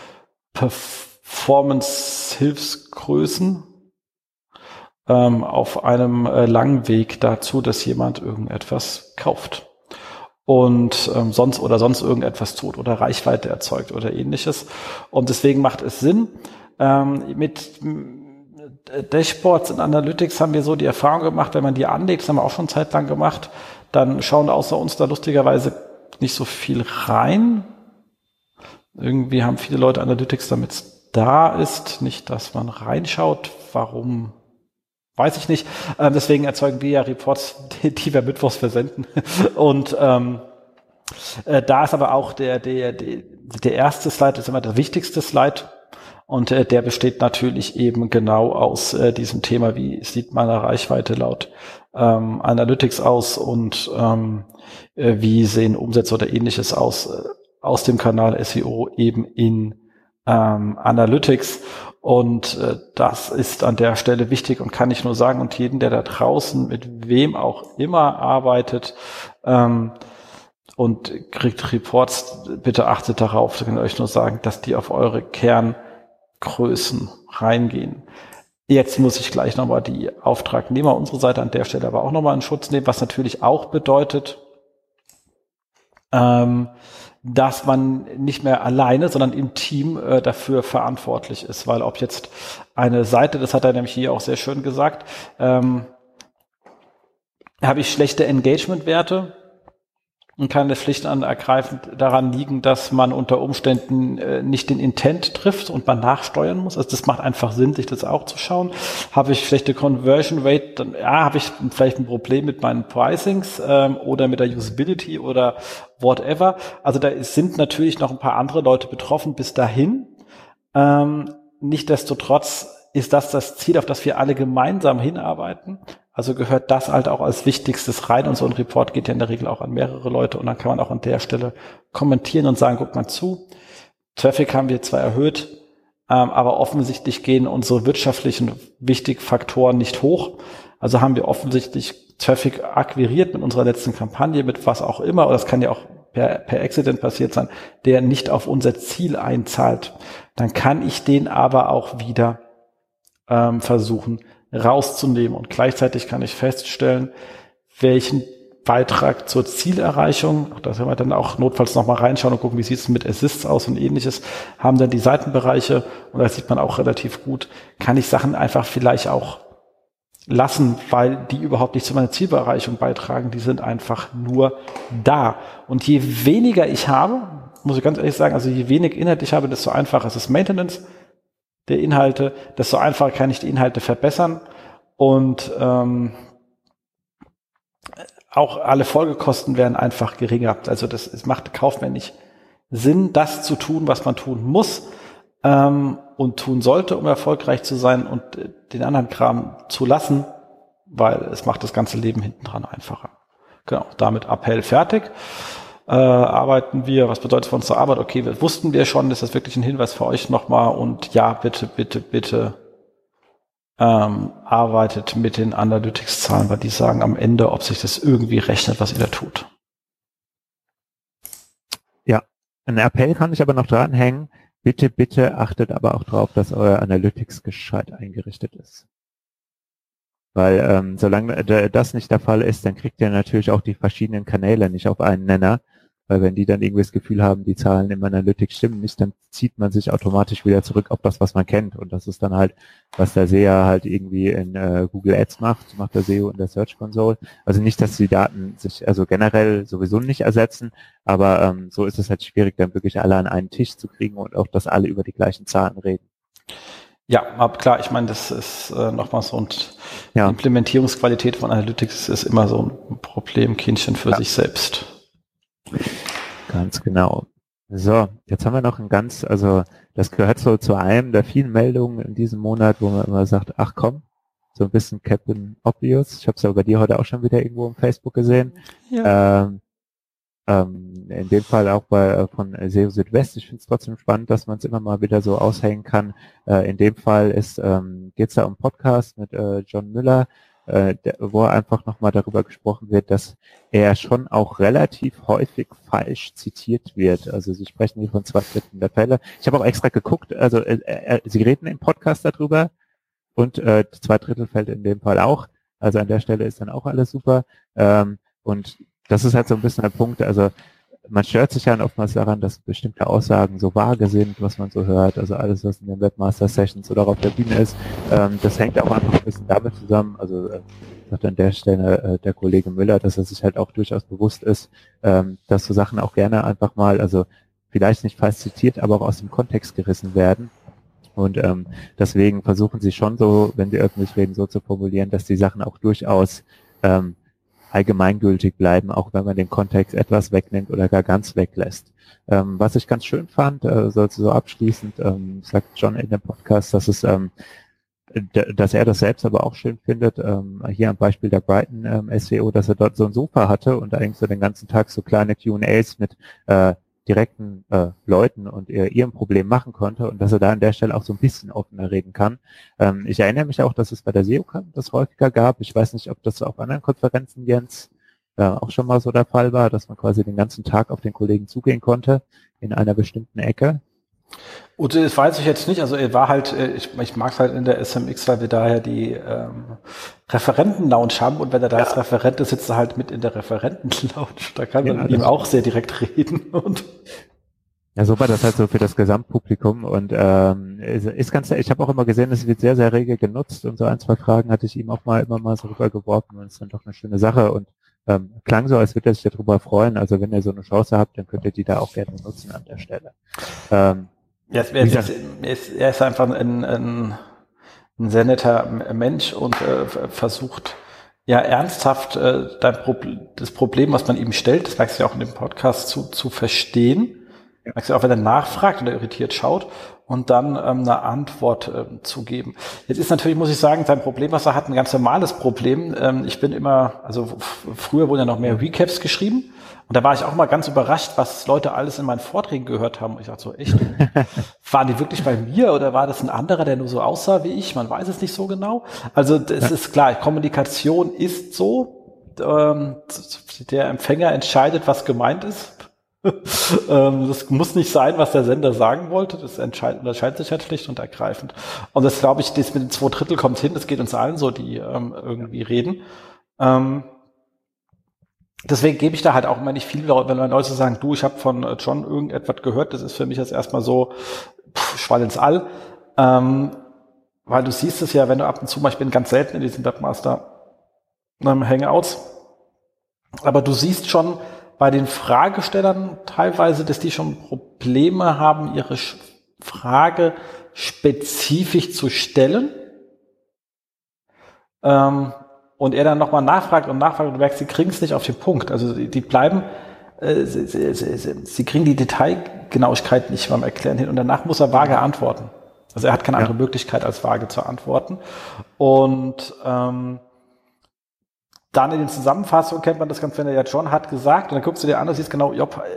Performance-Hilfsgrößen auf einem langen Weg dazu, dass jemand irgendetwas kauft und sonst irgendetwas tut oder Reichweite erzeugt oder ähnliches. Und deswegen macht es Sinn. Mit Dashboards und Analytics haben wir so die Erfahrung gemacht, wenn man die anlegt, das haben wir auch schon zeitlang gemacht, dann schauen außer uns da lustigerweise nicht so viel rein. Irgendwie haben viele Leute Analytics, damit es da ist, nicht, dass man reinschaut. Warum? Weiß ich nicht. Deswegen erzeugen wir ja Reports, die wir mittwochs versenden. Und da ist aber auch der erste Slide, ist immer der wichtigste Slide. Und der besteht natürlich eben genau aus diesem Thema, wie sieht meine Reichweite laut Analytics aus, und wie sehen Umsätze oder ähnliches aus dem Kanal SEO eben in Analytics. Und das ist an der Stelle wichtig und kann ich nur sagen, und jeden, der da draußen mit wem auch immer arbeitet und kriegt Reports, bitte achtet darauf, ich kann euch nur sagen, dass die auf eure Kerngrößen reingehen. Jetzt muss ich gleich nochmal die Auftragnehmer unserer Seite an der Stelle aber auch nochmal in Schutz nehmen, was natürlich auch bedeutet, dass man nicht mehr alleine, sondern im Team dafür verantwortlich ist. Weil ob jetzt eine Seite, das hat er nämlich hier auch sehr schön gesagt, habe ich schlechte Engagement-Werte und kann das schlicht und ergreifend daran liegen, dass man unter Umständen nicht den Intent trifft und man nachsteuern muss. Also das macht einfach Sinn, sich das auch zu schauen. Habe ich schlechte Conversion Rate, dann habe ich vielleicht ein Problem mit meinen Pricings oder mit der Usability oder whatever. Also da sind natürlich noch ein paar andere Leute betroffen bis dahin. Nichtsdestotrotz ist das Ziel, auf das wir alle gemeinsam hinarbeiten. Also gehört das halt auch als Wichtigstes rein und so ein Report geht ja in der Regel auch an mehrere Leute und dann kann man auch an der Stelle kommentieren und sagen, guck mal zu, Traffic haben wir zwar erhöht, aber offensichtlich gehen unsere wirtschaftlichen wichtigen Faktoren nicht hoch. Also haben wir offensichtlich Traffic akquiriert mit unserer letzten Kampagne, mit was auch immer, oder das kann ja auch per Accident passiert sein, der nicht auf unser Ziel einzahlt. Dann kann ich den aber auch wieder versuchen rauszunehmen und gleichzeitig kann ich feststellen, welchen Beitrag zur Zielerreichung, da können wir dann auch notfalls nochmal reinschauen und gucken, wie sieht es mit Assists aus und ähnliches, haben dann die Seitenbereiche und da sieht man auch relativ gut, kann ich Sachen einfach vielleicht auch lassen, weil die überhaupt nicht zu meiner Zielerreichung beitragen, die sind einfach nur da. Und je weniger ich habe, muss ich ganz ehrlich sagen, also je weniger Inhalt ich habe, desto einfacher ist das Maintenance der Inhalte, desto einfacher kann ich die Inhalte verbessern und auch alle Folgekosten werden einfach geringer. Also es macht kaufmännisch Sinn, das zu tun, was man tun muss und tun sollte, um erfolgreich zu sein und den anderen Kram zu lassen, weil es macht das ganze Leben hinten dran einfacher. Genau, damit Appell fertig. Arbeiten wir, was bedeutet für unsere Arbeit? Okay, wussten wir schon, ist das wirklich ein Hinweis für euch nochmal und ja, bitte arbeitet mit den Analytics-Zahlen, weil die sagen am Ende, ob sich das irgendwie rechnet, was ihr da tut. Ja, ein Appell kann ich aber noch dranhängen. Bitte achtet aber auch darauf, dass euer Analytics gescheit eingerichtet ist. Weil solange das nicht der Fall ist, dann kriegt ihr natürlich auch die verschiedenen Kanäle nicht auf einen Nenner. Weil wenn die dann irgendwie das Gefühl haben, die Zahlen im Analytics stimmen nicht, dann zieht man sich automatisch wieder zurück auf das, was man kennt. Und das ist dann halt, was der SEA halt irgendwie in Google Ads macht der SEO in der Search Console. Also nicht, dass die Daten sich also generell sowieso nicht ersetzen, aber so ist es halt schwierig, dann wirklich alle an einen Tisch zu kriegen und auch, dass alle über die gleichen Zahlen reden. Ja, aber klar, ich meine, das ist nochmal so die Implementierungsqualität von Analytics ist immer so ein Problemkindchen für sich selbst. Ganz genau. So, jetzt haben wir noch also das gehört so zu einem der vielen Meldungen in diesem Monat, wo man immer sagt, ach komm, so ein bisschen Captain Obvious. Ich habe es ja bei dir heute auch schon wieder irgendwo im Facebook gesehen. Ja. In dem Fall auch von SEO Südwest. Ich finde es trotzdem spannend, dass man es immer mal wieder so aushängen kann. In dem Fall geht es da um Podcast mit John Müller, wo einfach nochmal darüber gesprochen wird, dass er schon auch relativ häufig falsch zitiert wird. Also Sie sprechen hier von 2/3 der Fälle. Ich habe auch extra geguckt, also Sie reden im Podcast darüber und 2/3 fällt in dem Fall auch. Also an der Stelle ist dann auch alles super. Und das ist halt so ein bisschen der Punkt, also man stört sich ja oftmals daran, dass bestimmte Aussagen so vage sind, was man so hört, also alles, was in den Webmaster-Sessions oder auch auf der Bühne ist, das hängt auch einfach ein bisschen damit zusammen, also sagt an der Stelle der Kollege Müller, dass er sich halt auch durchaus bewusst ist, dass so Sachen auch gerne einfach mal, also vielleicht nicht falsch zitiert, aber auch aus dem Kontext gerissen werden. Und deswegen versuchen sie schon so, wenn sie öffentlich reden, so zu formulieren, dass die Sachen auch durchaus allgemeingültig bleiben, auch wenn man den Kontext etwas wegnimmt oder gar ganz weglässt. Was ich ganz schön fand, so abschließend, sagt John in dem Podcast, dass dass er das selbst aber auch schön findet, hier am Beispiel der Brighton SEO, dass er dort so ein Sofa hatte und eigentlich so den ganzen Tag so kleine Q&As mit direkten Leuten und ihrem Problem machen konnte und dass er da an der Stelle auch so ein bisschen offener reden kann. Ich erinnere mich auch, dass es bei der SEOCamp das häufiger gab. Ich weiß nicht, ob das auf anderen Konferenzen, Jens, auch schon mal so der Fall war, dass man quasi den ganzen Tag auf den Kollegen zugehen konnte in einer bestimmten Ecke. Und das weiß ich jetzt nicht, also er war halt, ich mag es halt in der SMX, weil wir daher die Referenten-Lounge haben und wenn er da als Referent ist, sitzt er halt mit in der Referenten-Lounge, da kann man mit ihm auch sehr direkt reden. Und ja, so war das halt so für das Gesamtpublikum und ist ganz, ich habe auch immer gesehen, es wird sehr, sehr rege genutzt und so ein, zwei Fragen hatte ich ihm auch immer mal so rübergeworfen und es ist dann doch eine schöne Sache und klang so, als würde er sich darüber freuen, also wenn ihr so eine Chance habt, dann könnt ihr die da auch gerne nutzen an der Stelle. Ja, er ist einfach ein sehr netter Mensch und versucht ja ernsthaft das Problem, was man ihm stellt, das merkst du ja auch in dem Podcast, zu verstehen. Ja. Merkst du auch, wenn er nachfragt oder irritiert schaut und dann eine Antwort zu geben. Jetzt ist natürlich, muss ich sagen, sein Problem, was er hat, ein ganz normales Problem. Ich bin immer, also früher wurden ja noch mehr Recaps geschrieben. Und da war ich auch mal ganz überrascht, was Leute alles in meinen Vorträgen gehört haben. Und ich dachte so, echt? Waren die wirklich bei mir oder war das ein anderer, der nur so aussah wie ich? Man weiß es nicht so genau. Also das ist klar, Kommunikation ist so. Der Empfänger entscheidet, was gemeint ist. Das muss nicht sein, was der Sender sagen wollte. Das unterscheidet sich halt schlicht und ergreifend. Und das glaube ich, das mit den 2/3 kommt hin. Das geht uns allen so, die irgendwie reden. Deswegen gebe ich da halt auch immer nicht viel, wenn Leute sagen, du, ich habe von John irgendetwas gehört, das ist für mich jetzt erstmal so Schwall ins All. Weil du siehst es ja, wenn du ab und zu mal, ich bin ganz selten in diesen Webmaster Hangouts, aber du siehst schon bei den Fragestellern teilweise, dass die schon Probleme haben, ihre Frage spezifisch zu stellen. Und er dann nochmal nachfragt und du merkst, sie kriegen es nicht auf den Punkt. Also die bleiben, sie kriegen die Detailgenauigkeit nicht beim Erklären hin und danach muss er vage antworten. Also er hat keine andere Möglichkeit, als vage zu antworten. Und dann in den Zusammenfassungen kennt man das ganz, wenn er ja John hat gesagt und dann guckst du dir an und siehst genau,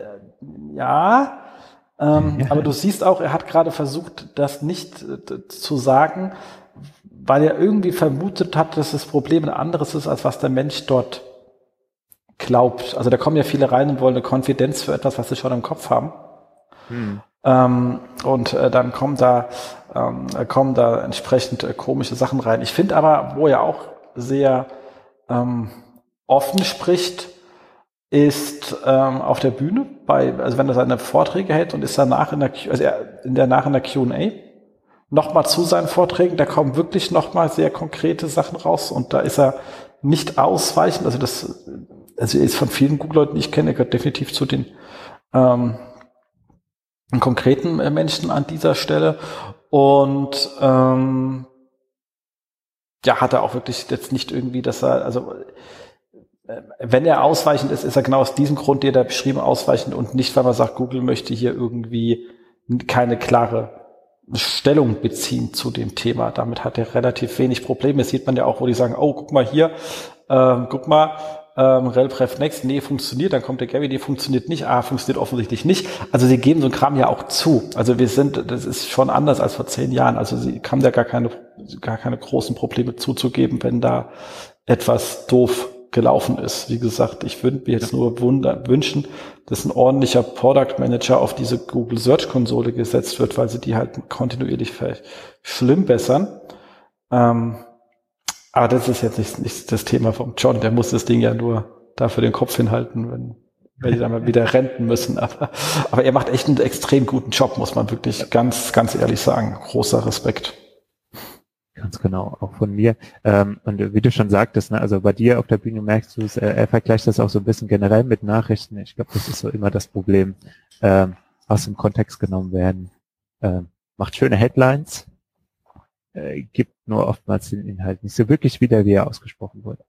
aber du siehst auch, er hat gerade versucht, das nicht zu sagen, weil er irgendwie vermutet hat, dass das Problem ein anderes ist, als was der Mensch dort glaubt. Also da kommen ja viele rein und wollen eine Konfidenz für etwas, was sie schon im Kopf haben. Und dann kommen da entsprechend komische Sachen rein. Ich finde aber, wo er auch sehr offen spricht, ist auf der Bühne, also wenn er seine Vorträge hält und ist danach in der Q&A, nochmal zu seinen Vorträgen, da kommen wirklich nochmal sehr konkrete Sachen raus und da ist er nicht ausweichend, also er ist von vielen Google-Leuten, die ich kenne, er gehört definitiv zu den konkreten Menschen an dieser Stelle und hat er auch wirklich jetzt nicht irgendwie, dass er, also wenn er ausweichend ist, ist er genau aus diesem Grund, den er beschrieben, ausweichend und nicht, weil man sagt, Google möchte hier irgendwie keine klare Stellung beziehen zu dem Thema. Damit hat er relativ wenig Probleme. Das sieht man ja auch, wo die sagen, oh, guck mal hier, RelPref Next, nee, funktioniert, dann kommt der Gary, nee, funktioniert nicht, funktioniert offensichtlich nicht. Also sie geben so einen Kram ja auch zu. Also das ist schon anders als vor 10 Jahren. Also sie haben da gar keine großen Probleme zuzugeben, wenn da etwas doof gelaufen ist. Wie gesagt, ich würde mir jetzt nur wünschen, dass ein ordentlicher Product Manager auf diese Google Search Konsole gesetzt wird, weil sie die halt kontinuierlich verschlimmbessern. Aber das ist jetzt nicht das Thema vom John. Der muss das Ding ja nur dafür den Kopf hinhalten, wenn die dann mal wieder renten müssen. Aber er macht echt einen extrem guten Job, muss man wirklich ganz, ganz ehrlich sagen. Großer Respekt. Ganz genau, auch von mir. Und wie du schon sagtest, ne, also bei dir auf der Bühne merkst du es, er vergleicht das auch so ein bisschen generell mit Nachrichten. Ich glaube, das ist so immer das Problem, aus dem Kontext genommen werden. Macht schöne Headlines, gibt nur oftmals den Inhalt nicht so wirklich wieder, wie er ausgesprochen wurde.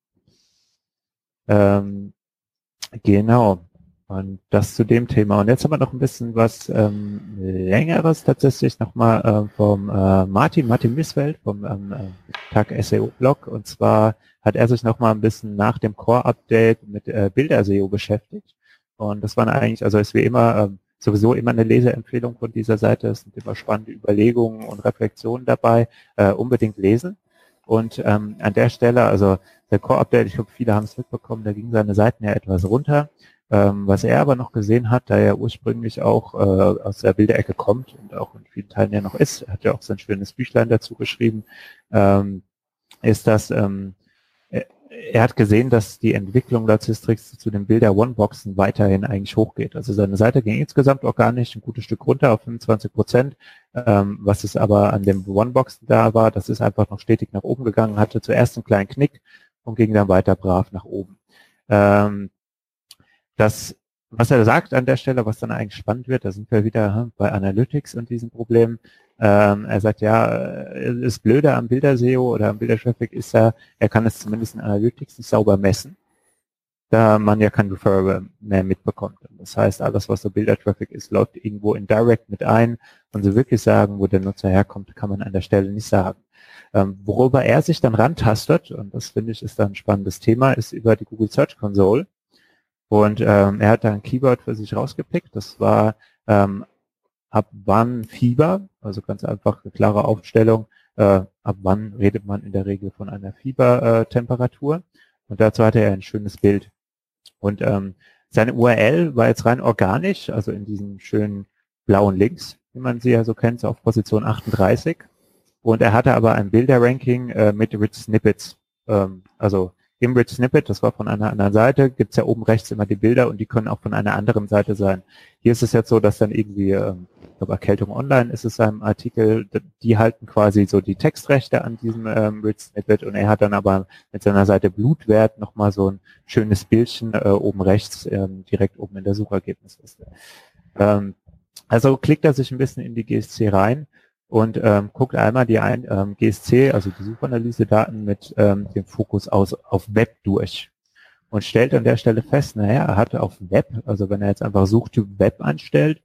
Genau. Und das zu dem Thema. Und jetzt haben wir noch ein bisschen was Längeres tatsächlich nochmal vom Martin Missfeld vom Tag SEO Blog. Und zwar hat er sich nochmal ein bisschen nach dem Core-Update mit Bilder-SEO beschäftigt Und das waren eigentlich, also ist wie immer sowieso immer eine Leseempfehlung von dieser Seite. Es sind immer spannende Überlegungen und Reflexionen dabei. Unbedingt lesen. Und an der Stelle, also der Core-Update, ich glaube, viele haben es mitbekommen, da gingen seine Seiten ja etwas runter. Was er aber noch gesehen hat, da er ursprünglich auch aus der Bilderecke kommt und auch in vielen Teilen ja noch ist, er hat ja auch sein schönes Büchlein dazu geschrieben, ist, dass er hat gesehen, dass die Entwicklung der Systrix zu den Bilder-One-Boxen weiterhin eigentlich hochgeht. Also seine Seite ging insgesamt organisch ein gutes Stück runter auf 25%. Was es aber an dem One-Boxen da war, das ist einfach noch stetig nach oben gegangen, hatte zuerst einen kleinen Knick und ging dann weiter brav nach oben. Das, was er sagt an der Stelle, was dann eigentlich spannend wird, da sind wir wieder bei Analytics und diesen Problemen. Er sagt, ja, das Blöde am Bilder-SEO oder am Bilder-Traffic ist ja, er kann es zumindest in Analytics nicht sauber messen, da man ja kein Referral mehr mitbekommt. Und das heißt, alles, was so Bilder-Traffic ist, läuft irgendwo in Direct mit ein. Und so wirklich sagen, wo der Nutzer herkommt, kann man an der Stelle nicht sagen. Worüber er sich dann rantastet, und das finde ich ist dann ein spannendes Thema, ist über die Google Search Console. Und er hat da ein Keyword für sich rausgepickt. Das war ab wann Fieber, also ganz einfach eine klare Aufstellung, ab wann redet man in der Regel von einer Fiebertemperatur. Und dazu hatte er ein schönes Bild. Und seine URL war jetzt rein organisch, also in diesen schönen blauen Links, wie man sie ja so kennt, so auf Position 38. Und er hatte aber ein Bilder-Ranking mit Rich Snippets, also im Rich Snippet, das war von einer anderen Seite, gibt's ja oben rechts immer die Bilder und die können auch von einer anderen Seite sein. Hier ist es jetzt so, dass dann irgendwie, ich glaube Erkältung Online ist es ein Artikel, die halten quasi so die Textrechte an diesem Rich Snippet und er hat dann aber mit seiner Seite Blutwert nochmal so ein schönes Bildchen oben rechts, direkt oben in der Suchergebnisliste. Also klickt er sich ein bisschen in die GSC rein und guckt einmal die GSC, also die Suchanalyse-Daten mit dem Fokus auf Web durch und stellt an der Stelle fest, naja, er hatte auf Web, also wenn er jetzt einfach Suchtyp Web anstellt,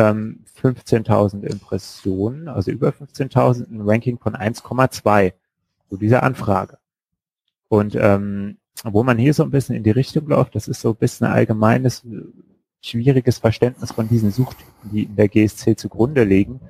15.000 Impressionen, also über 15.000, ein Ranking von 1,2 zu dieser Anfrage. Und wo man hier so ein bisschen in die Richtung läuft, das ist so ein bisschen ein allgemeines, schwieriges Verständnis von diesen Suchtypen, die in der GSC zugrunde liegen,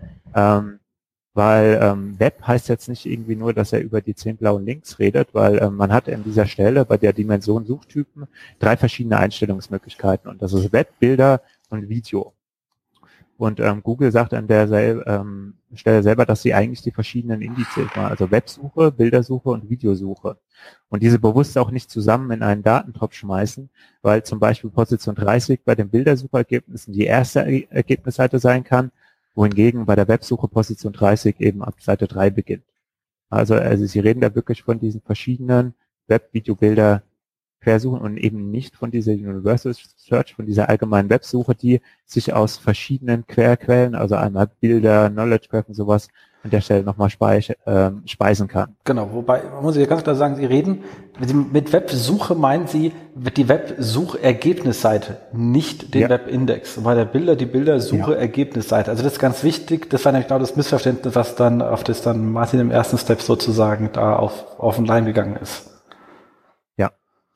weil Web heißt jetzt nicht irgendwie nur, dass er über die 10 blauen Links redet, weil man hat an dieser Stelle bei der Dimension Suchtypen 3 verschiedene Einstellungsmöglichkeiten und das ist Web, Bilder und Video. Und Google sagt an der Stelle selber, dass sie eigentlich die verschiedenen Indizes machen, also Websuche, Bildersuche und Videosuche. Und diese bewusst auch nicht zusammen in einen Datentopf schmeißen, weil zum Beispiel Position 30 bei den Bildersuchergebnissen die erste Ergebnisseite sein kann, wohingegen bei der Websuche Position 30 eben ab Seite 3 beginnt. Also sie reden da wirklich von diesen verschiedenen Web-, Video-, Bilder Quersuchen und eben nicht von dieser Universal Search, von dieser allgemeinen Websuche, die sich aus verschiedenen Querquellen, also einmal Bilder, Knowledge Graph und sowas, an der Stelle nochmal speisen kann. Genau, wobei, man muss ja ganz klar sagen, Sie reden, mit Websuche meinen Sie die Websuchergebnisseite, nicht den Webindex. Bei der Bilder, die Bildersuche-Ergebnisseite. Also das ist ganz wichtig, das war nämlich genau das Missverständnis, was dann, auf das dann Martin im ersten Step sozusagen da auf den Leim gegangen ist. Ja,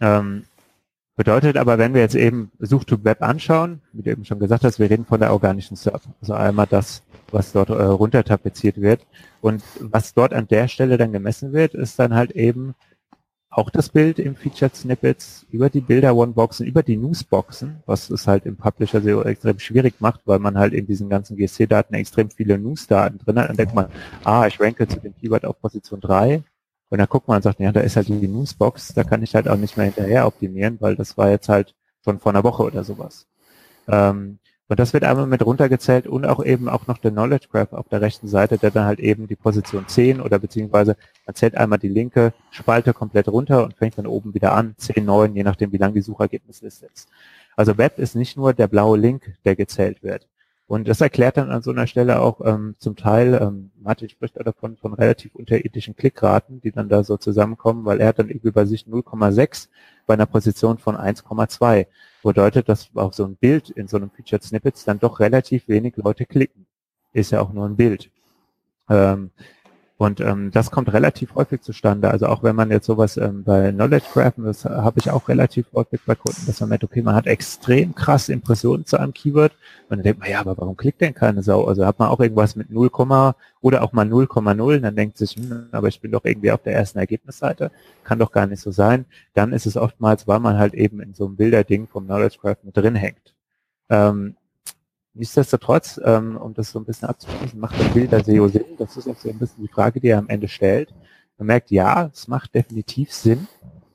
bedeutet aber, wenn wir jetzt eben Suchtyp Web anschauen, wie du eben schon gesagt hast, wir reden von der organischen SERP. Also einmal das, was dort runtertapeziert wird. Und was dort an der Stelle dann gemessen wird, ist dann halt eben auch das Bild im Featured Snippets, über die Bilder-One-Boxen, über die Newsboxen, was es halt im Publisher SEO extrem schwierig macht, weil man halt in diesen ganzen GSC-Daten extrem viele News-Daten drin hat. Dann denkt man, ich ranke zu dem Keyword auf Position 3. Und dann guckt man und sagt, ja, da ist halt die Newsbox, da kann ich halt auch nicht mehr hinterher optimieren, weil das war jetzt halt schon vor einer Woche oder sowas. Und das wird einmal mit runtergezählt und auch eben auch noch der Knowledge Graph auf der rechten Seite, der dann halt eben die Position 10 oder beziehungsweise man zählt einmal die linke Spalte komplett runter und fängt dann oben wieder an, 10, 9, je nachdem wie lang die Suchergebnisliste ist. Also Web ist nicht nur der blaue Link, der gezählt wird. Und das erklärt dann an so einer Stelle auch zum Teil, Martin spricht da davon, von relativ unterirdischen Klickraten, die dann da so zusammenkommen, weil er hat dann irgendwie bei sich 0,6 bei einer Position von 1,2. Bedeutet, dass auf so ein Bild in so einem Featured Snippets dann doch relativ wenig Leute klicken. Ist ja auch nur ein Bild. Und das kommt relativ häufig zustande. Also auch wenn man jetzt sowas bei Knowledge Graphen, das habe ich auch relativ häufig bei Kunden, dass man merkt, okay, man hat extrem krasse Impressionen zu einem Keyword. Und dann denkt man, ja, aber warum klickt denn keine Sau? Also hat man auch irgendwas mit 0, oder auch mal 0,0 und dann denkt sich, aber ich bin doch irgendwie auf der ersten Ergebnisseite. Kann doch gar nicht so sein. Dann ist es oftmals, weil man halt eben in so einem Bilderding vom Knowledge Graph mit drin hängt. Nichtsdestotrotz, um das so ein bisschen abzuschließen, macht das Bilder SEO Sinn? Das ist auch so ein bisschen die Frage, die er am Ende stellt. Man merkt, ja, es macht definitiv Sinn.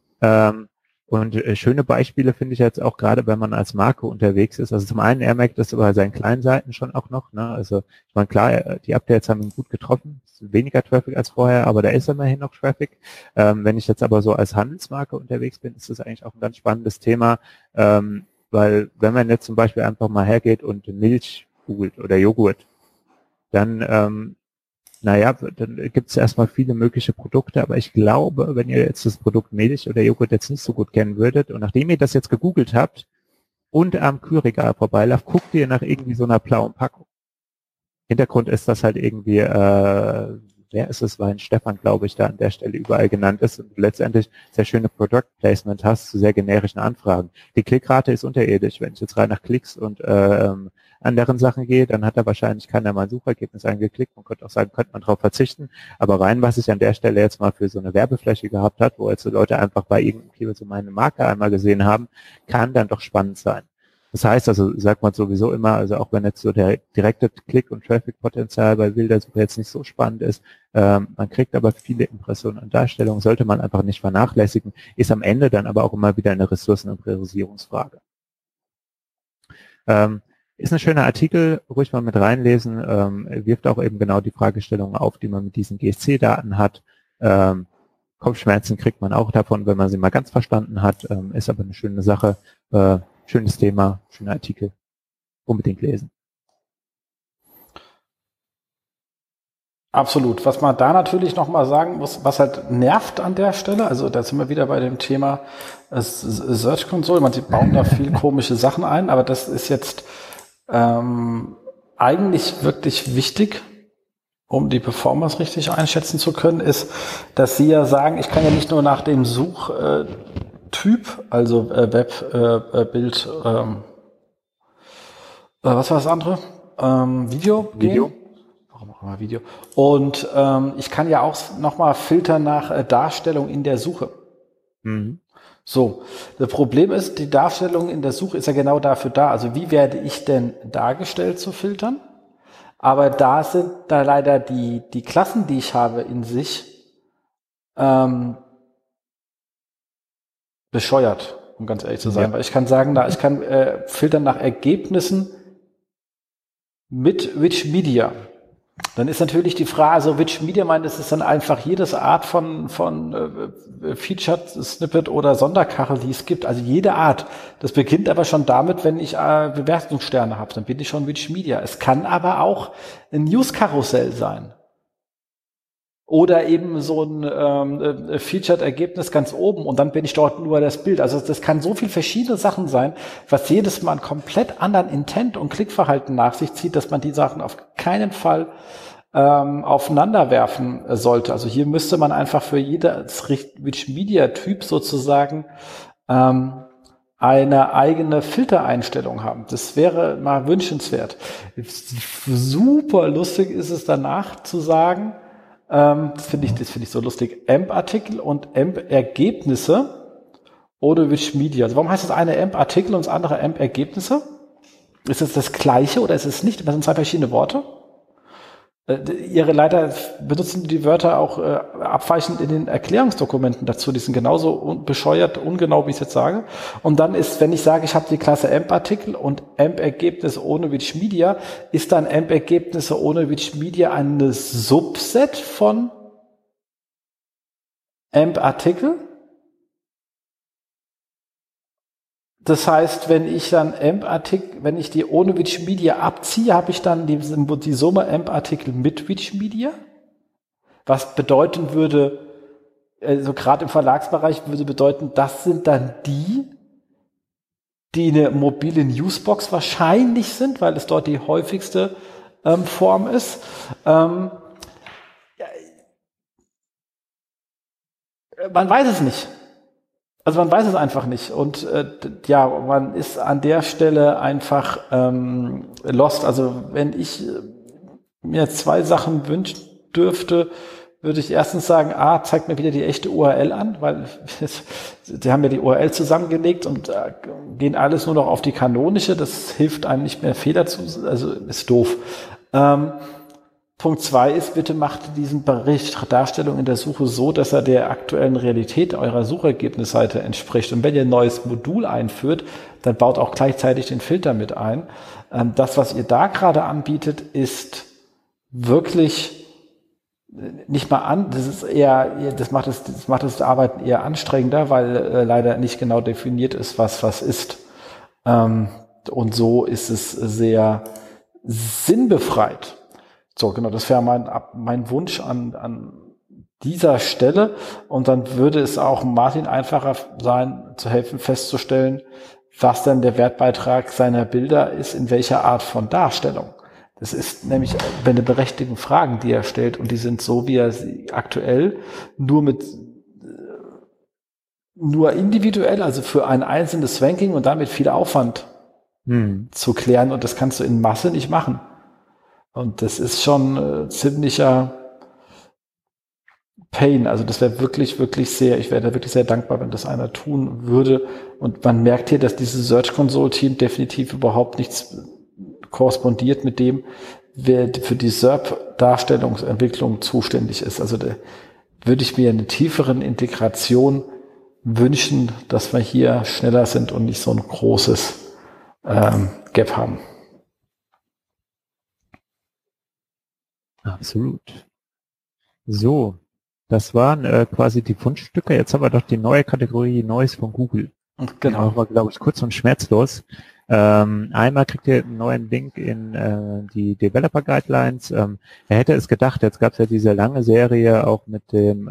Schöne Beispiele finde ich jetzt auch gerade, wenn man als Marke unterwegs ist. Also zum einen, er merkt das bei seinen kleinen Seiten schon auch noch. Ne? Also ich meine, klar, die Updates haben ihn gut getroffen. Weniger Traffic als vorher, aber da ist immerhin noch Traffic. Wenn ich jetzt aber so als Handelsmarke unterwegs bin, ist das eigentlich auch ein ganz spannendes Thema. Weil wenn man jetzt zum Beispiel einfach mal hergeht und Milch googelt oder Joghurt, dann, dann gibt es erstmal viele mögliche Produkte, aber ich glaube, wenn ihr jetzt das Produkt Milch oder Joghurt jetzt nicht so gut kennen würdet und nachdem ihr das jetzt gegoogelt habt und am Kühlregal vorbeilauft, guckt ihr nach irgendwie so einer blauen Packung. Hintergrund ist, dass halt irgendwie, wer ist es, weil Stefan, glaube ich, da an der Stelle überall genannt ist und du letztendlich sehr schöne Product Placement hast zu sehr generischen Anfragen. Die Klickrate ist unterirdisch. Wenn ich jetzt rein nach Klicks und anderen Sachen gehe, dann hat da wahrscheinlich keiner mal ein Suchergebnis angeklickt. Man könnte auch sagen, könnte man darauf verzichten. Aber rein, was ich an der Stelle jetzt mal für so eine Werbefläche gehabt hat, wo jetzt so Leute einfach bei irgendeinem Keyword so meine Marke einmal gesehen haben, kann dann doch spannend sein. Das heißt also, sagt man sowieso immer, also auch wenn jetzt so der direkte Klick- und Traffic-Potenzial bei Bildersuche jetzt nicht so spannend ist, man kriegt aber viele Impressionen und Darstellungen, sollte man einfach nicht vernachlässigen, ist am Ende dann aber auch immer wieder eine Ressourcen- und Priorisierungsfrage. Ist ein schöner Artikel, ruhig mal mit reinlesen, wirft auch eben genau die Fragestellungen auf, die man mit diesen GSC-Daten hat. Kopfschmerzen kriegt man auch davon, wenn man sie mal ganz verstanden hat, ist aber eine schöne Sache. Schönes Thema, schöner Artikel. Unbedingt lesen. Absolut. Was man da natürlich nochmal sagen muss, was halt nervt an der Stelle, also da sind wir wieder bei dem Thema Search Console, sie bauen da viel komische Sachen ein, aber das ist jetzt eigentlich wirklich wichtig, um die Performance richtig einschätzen zu können, ist, dass Sie ja sagen, ich kann ja nicht nur nach dem Suchtyp, also Web, Bild, was war das andere? Video gehen. Warum auch immer Video. Und ich kann ja auch nochmal filtern nach Darstellung in der Suche. Mhm. So, das Problem ist, die Darstellung in der Suche ist ja genau dafür da. Also wie werde ich denn dargestellt zu filtern? Aber da sind da leider die Klassen, die ich habe in sich, bescheuert, um ganz ehrlich zu sein. Ja. Weil ich kann sagen, ich kann filtern nach Ergebnissen mit Rich Media. Dann ist natürlich die Frage, also Rich Media meint, es ist dann einfach jedes Art von Featured Snippet oder Sonderkachel, die es gibt. Also jede Art. Das beginnt aber schon damit, wenn ich Bewertungssterne habe, dann bin ich schon Rich Media. Es kann aber auch ein News-Karussell sein. Oder eben so ein Featured-Ergebnis ganz oben und dann bin ich dort nur das Bild. Also das kann so viel verschiedene Sachen sein, was jedes Mal einen komplett anderen Intent und Klickverhalten nach sich zieht, dass man die Sachen auf keinen Fall aufeinander werfen sollte. Also hier müsste man einfach für jedes Rich-Media-Typ sozusagen eine eigene Filtereinstellung haben. Das wäre mal wünschenswert. Super lustig ist es danach zu sagen, das finde ich so lustig. AMP-Artikel und AMP-Ergebnisse oder Rich Media. Also warum heißt das eine AMP-Artikel und das andere AMP-Ergebnisse? Ist es das Gleiche oder ist es nicht? Das sind zwei verschiedene Worte. Ihre Leiter benutzen die Wörter auch abweichend in den Erklärungsdokumenten dazu. Die sind genauso bescheuert, ungenau, wie ich es jetzt sage. Und dann ist, wenn ich sage, ich habe die Klasse AMP-Artikel und AMP-Ergebnisse ohne Rich Media, ist dann AMP-Ergebnisse ohne Rich Media eine Subset von AMP-Artikel? Das heißt, wenn ich dann AMP-Artikel, wenn ich die ohne Rich Media abziehe, habe ich dann die Summe AMP-Artikel mit Rich Media. Was bedeuten würde, also gerade im Verlagsbereich würde bedeuten, das sind dann die eine mobile Newsbox wahrscheinlich sind, weil es dort die häufigste Form ist. Man weiß es nicht. Also man weiß es einfach nicht. Und ja, man ist an der Stelle einfach lost. Also wenn ich mir 2 Sachen wünschen dürfte, würde ich erstens sagen, zeigt mir wieder die echte URL an, weil die haben ja die URL zusammengelegt und gehen alles nur noch auf die kanonische. Das hilft einem nicht mehr, Fehler zu, also ist doof. Punkt 2 ist, bitte macht diesen Bericht Darstellung in der Suche so, dass er der aktuellen Realität eurer Suchergebnisseite entspricht. Und wenn ihr ein neues Modul einführt, dann baut auch gleichzeitig den Filter mit ein. Das, was ihr da gerade anbietet, ist wirklich nicht mal an, das ist eher, das macht das Arbeiten eher anstrengender, weil leider nicht genau definiert ist, was ist. Und so ist es sehr sinnbefreit. So, genau, das wäre mein Wunsch an dieser Stelle. Und dann würde es auch Martin einfacher sein, zu helfen, festzustellen, was denn der Wertbeitrag seiner Bilder ist, in welcher Art von Darstellung. Das ist nämlich eine berechtigten Fragen, die er stellt, und die sind so, wie er sie aktuell nur individuell, also für ein einzelnes Ranking und damit viel Aufwand zu klären, und das kannst du in Masse nicht machen. Und das ist schon ziemlicher Pain. Also das wäre wirklich, wirklich ich wäre da wirklich sehr dankbar, wenn das einer tun würde. Und man merkt hier, dass dieses Search Console Team definitiv überhaupt nichts korrespondiert mit dem, wer für die SERP-Darstellungsentwicklung zuständig ist. Also da würde ich mir eine tieferen Integration wünschen, dass wir hier schneller sind und nicht so ein großes Gap haben. Absolut. So, das waren quasi die Fundstücke. Jetzt haben wir doch die neue Kategorie Neues von Google. Genau. Die machen wir, glaube ich, kurz und schmerzlos. Einmal kriegt ihr einen neuen Link in die Developer Guidelines. Er hätte es gedacht, jetzt gab es ja diese lange Serie auch mit dem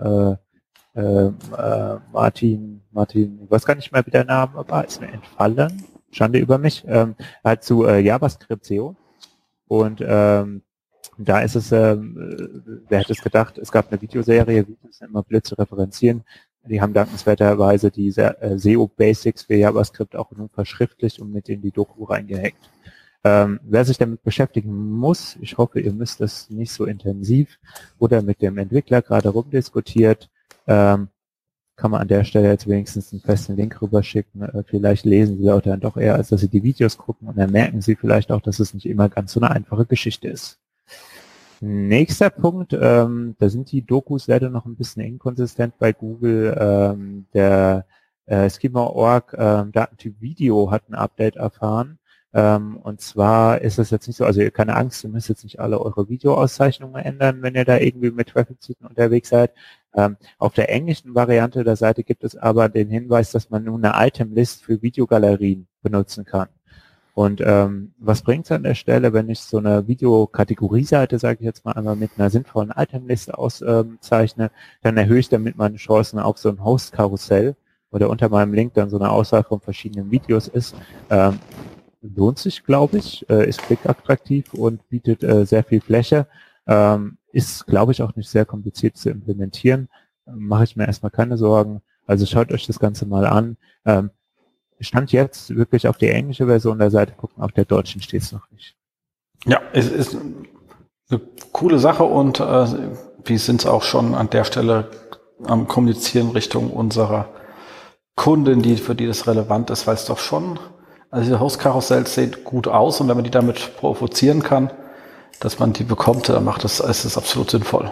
Martin, ich weiß gar nicht mehr, wie der Name war, ist mir entfallen. Schande über mich. Halt zu JavaScript SEO. Und da ist es, wer hätte es gedacht, es gab eine Videoserie, Videos sind immer blöd zu referenzieren. Die haben dankenswerterweise die SEO-Basics für JavaScript auch nun verschriftlicht und mit in die Doku reingehackt. Wer sich damit beschäftigen muss, ich hoffe, ihr müsst es nicht so intensiv oder mit dem Entwickler gerade rumdiskutiert, kann man an der Stelle jetzt wenigstens einen festen Link rüberschicken. Vielleicht lesen Sie auch dann doch eher, als dass Sie die Videos gucken, und dann merken Sie vielleicht auch, dass es nicht immer ganz so eine einfache Geschichte ist. Nächster Punkt, da sind die Dokus leider noch ein bisschen inkonsistent bei Google. Der Schema.org Datentyp Video hat ein Update erfahren. Und zwar ist es jetzt nicht so, also ihr keine Angst, ihr müsst jetzt nicht alle eure Videoauszeichnungen ändern, wenn ihr da irgendwie mit Traffic-Zyklen unterwegs seid. Auf der englischen Variante der Seite gibt es aber den Hinweis, dass man nun eine Item-List für Videogalerien benutzen kann. Und was bringt es an der Stelle, wenn ich so eine Videokategorieseite, sage ich jetzt mal einmal, mit einer sinnvollen Itemliste auszeichne, dann erhöhe ich damit meine Chancen auf so ein Host-Karussell, oder unter meinem Link dann so eine Auswahl von verschiedenen Videos ist. Lohnt sich, glaube ich, ist klickattraktiv und bietet sehr viel Fläche. Ist, glaube ich, auch nicht sehr kompliziert zu implementieren. Mache ich mir erstmal keine Sorgen. Also schaut euch das Ganze mal an. Stand jetzt wirklich auf die englische Version der Seite gucken, auf der deutschen steht es noch nicht. Ja, es ist eine coole Sache, und wir sind auch schon an der Stelle am Kommunizieren Richtung unserer Kunden, für die das relevant ist, weil es doch schon, also diese Host-Karussells sehen gut aus, und wenn man die damit provozieren kann, dass man die bekommt, dann ist es absolut sinnvoll.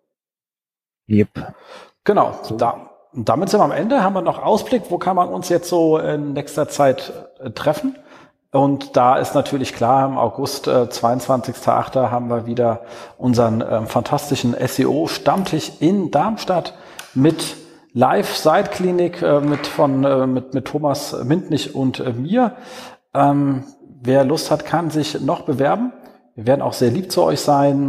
Yep. Genau, so. Damit sind wir am Ende. Haben wir noch Ausblick, wo kann man uns jetzt so in nächster Zeit treffen? Und da ist natürlich klar, im August, 22.08. haben wir wieder unseren fantastischen SEO-Stammtisch in Darmstadt mit Live-Site-Klinik mit Thomas Mintnich und mir. Wer Lust hat, kann sich noch bewerben. Wir werden auch sehr lieb zu euch sein.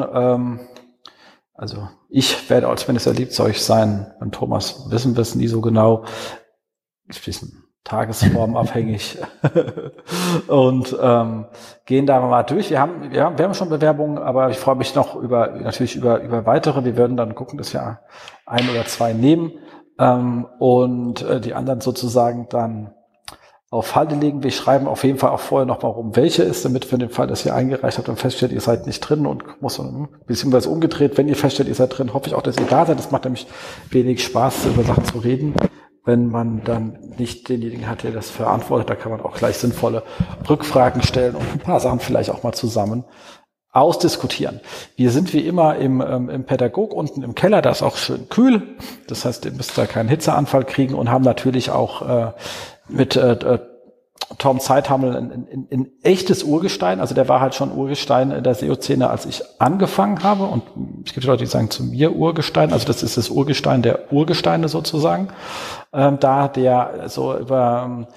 Also ich werde als sehr lieb zu euch sein. Beim Thomas wissen wir es nie so genau. Ist ein bisschen tagesformabhängig. Und gehen da mal durch. Wir haben schon Bewerbungen, aber ich freue mich noch über weitere. Wir werden dann gucken, dass wir 1 oder 2 nehmen. und die anderen sozusagen dann auf Halde legen. Wir schreiben auf jeden Fall auch vorher noch mal rum, welche ist, damit für den Fall, dass ihr eingereicht habt und feststellt, ihr seid nicht drin und muss, beziehungsweise umgedreht, wenn ihr feststellt, ihr seid drin, hoffe ich auch, dass ihr da seid. Das macht nämlich wenig Spaß, über Sachen zu reden, wenn man dann nicht denjenigen hat, der das verantwortet. Da kann man auch gleich sinnvolle Rückfragen stellen und ein paar Sachen vielleicht auch mal zusammen ausdiskutieren. Wir sind wie immer im Pädagog unten im Keller, da ist auch schön kühl. Das heißt, ihr müsst da keinen Hitzeanfall kriegen und haben natürlich auch mit Tom Zeithammel ein echtes Urgestein. Also der war halt schon Urgestein in der SEO-Szene, als ich angefangen habe. Und es gibt Leute, die sagen zu mir Urgestein. Also das ist das Urgestein der Urgesteine sozusagen. Da der so über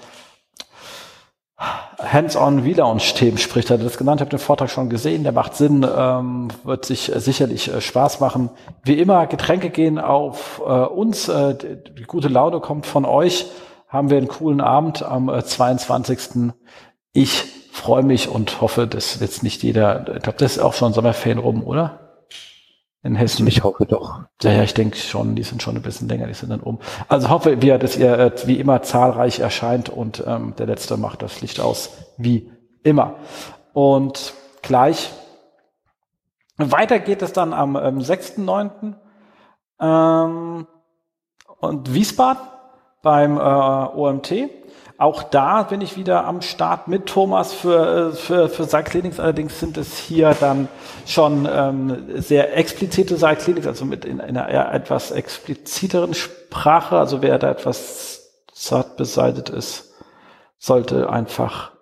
Hands-on Relaunch-Themen spricht, hat er das genannt, ich habe den Vortrag schon gesehen, der macht Sinn, wird sich sicherlich Spaß machen. Wie immer, Getränke gehen auf uns, die gute Laune kommt von euch, haben wir einen coolen Abend am 22. Ich freue mich und hoffe, dass jetzt nicht jeder, ich glaube, das ist auch schon Sommerferien rum, oder? In Hessen. Ich hoffe doch. Ja, ich denke schon, die sind schon ein bisschen länger, die sind dann um. Also hoffe wir, dass ihr wie immer zahlreich erscheint und der Letzte macht das Licht aus, wie immer. Und gleich weiter geht es dann am 6.9. Und Wiesbaden beim OMT. Auch da bin ich wieder am Start mit Thomas für Seilkliniks. Allerdings sind es hier dann schon sehr explizite Seilkliniks, also mit in einer eher etwas expliziteren Sprache. Also wer da etwas zart beseitigt ist, sollte einfach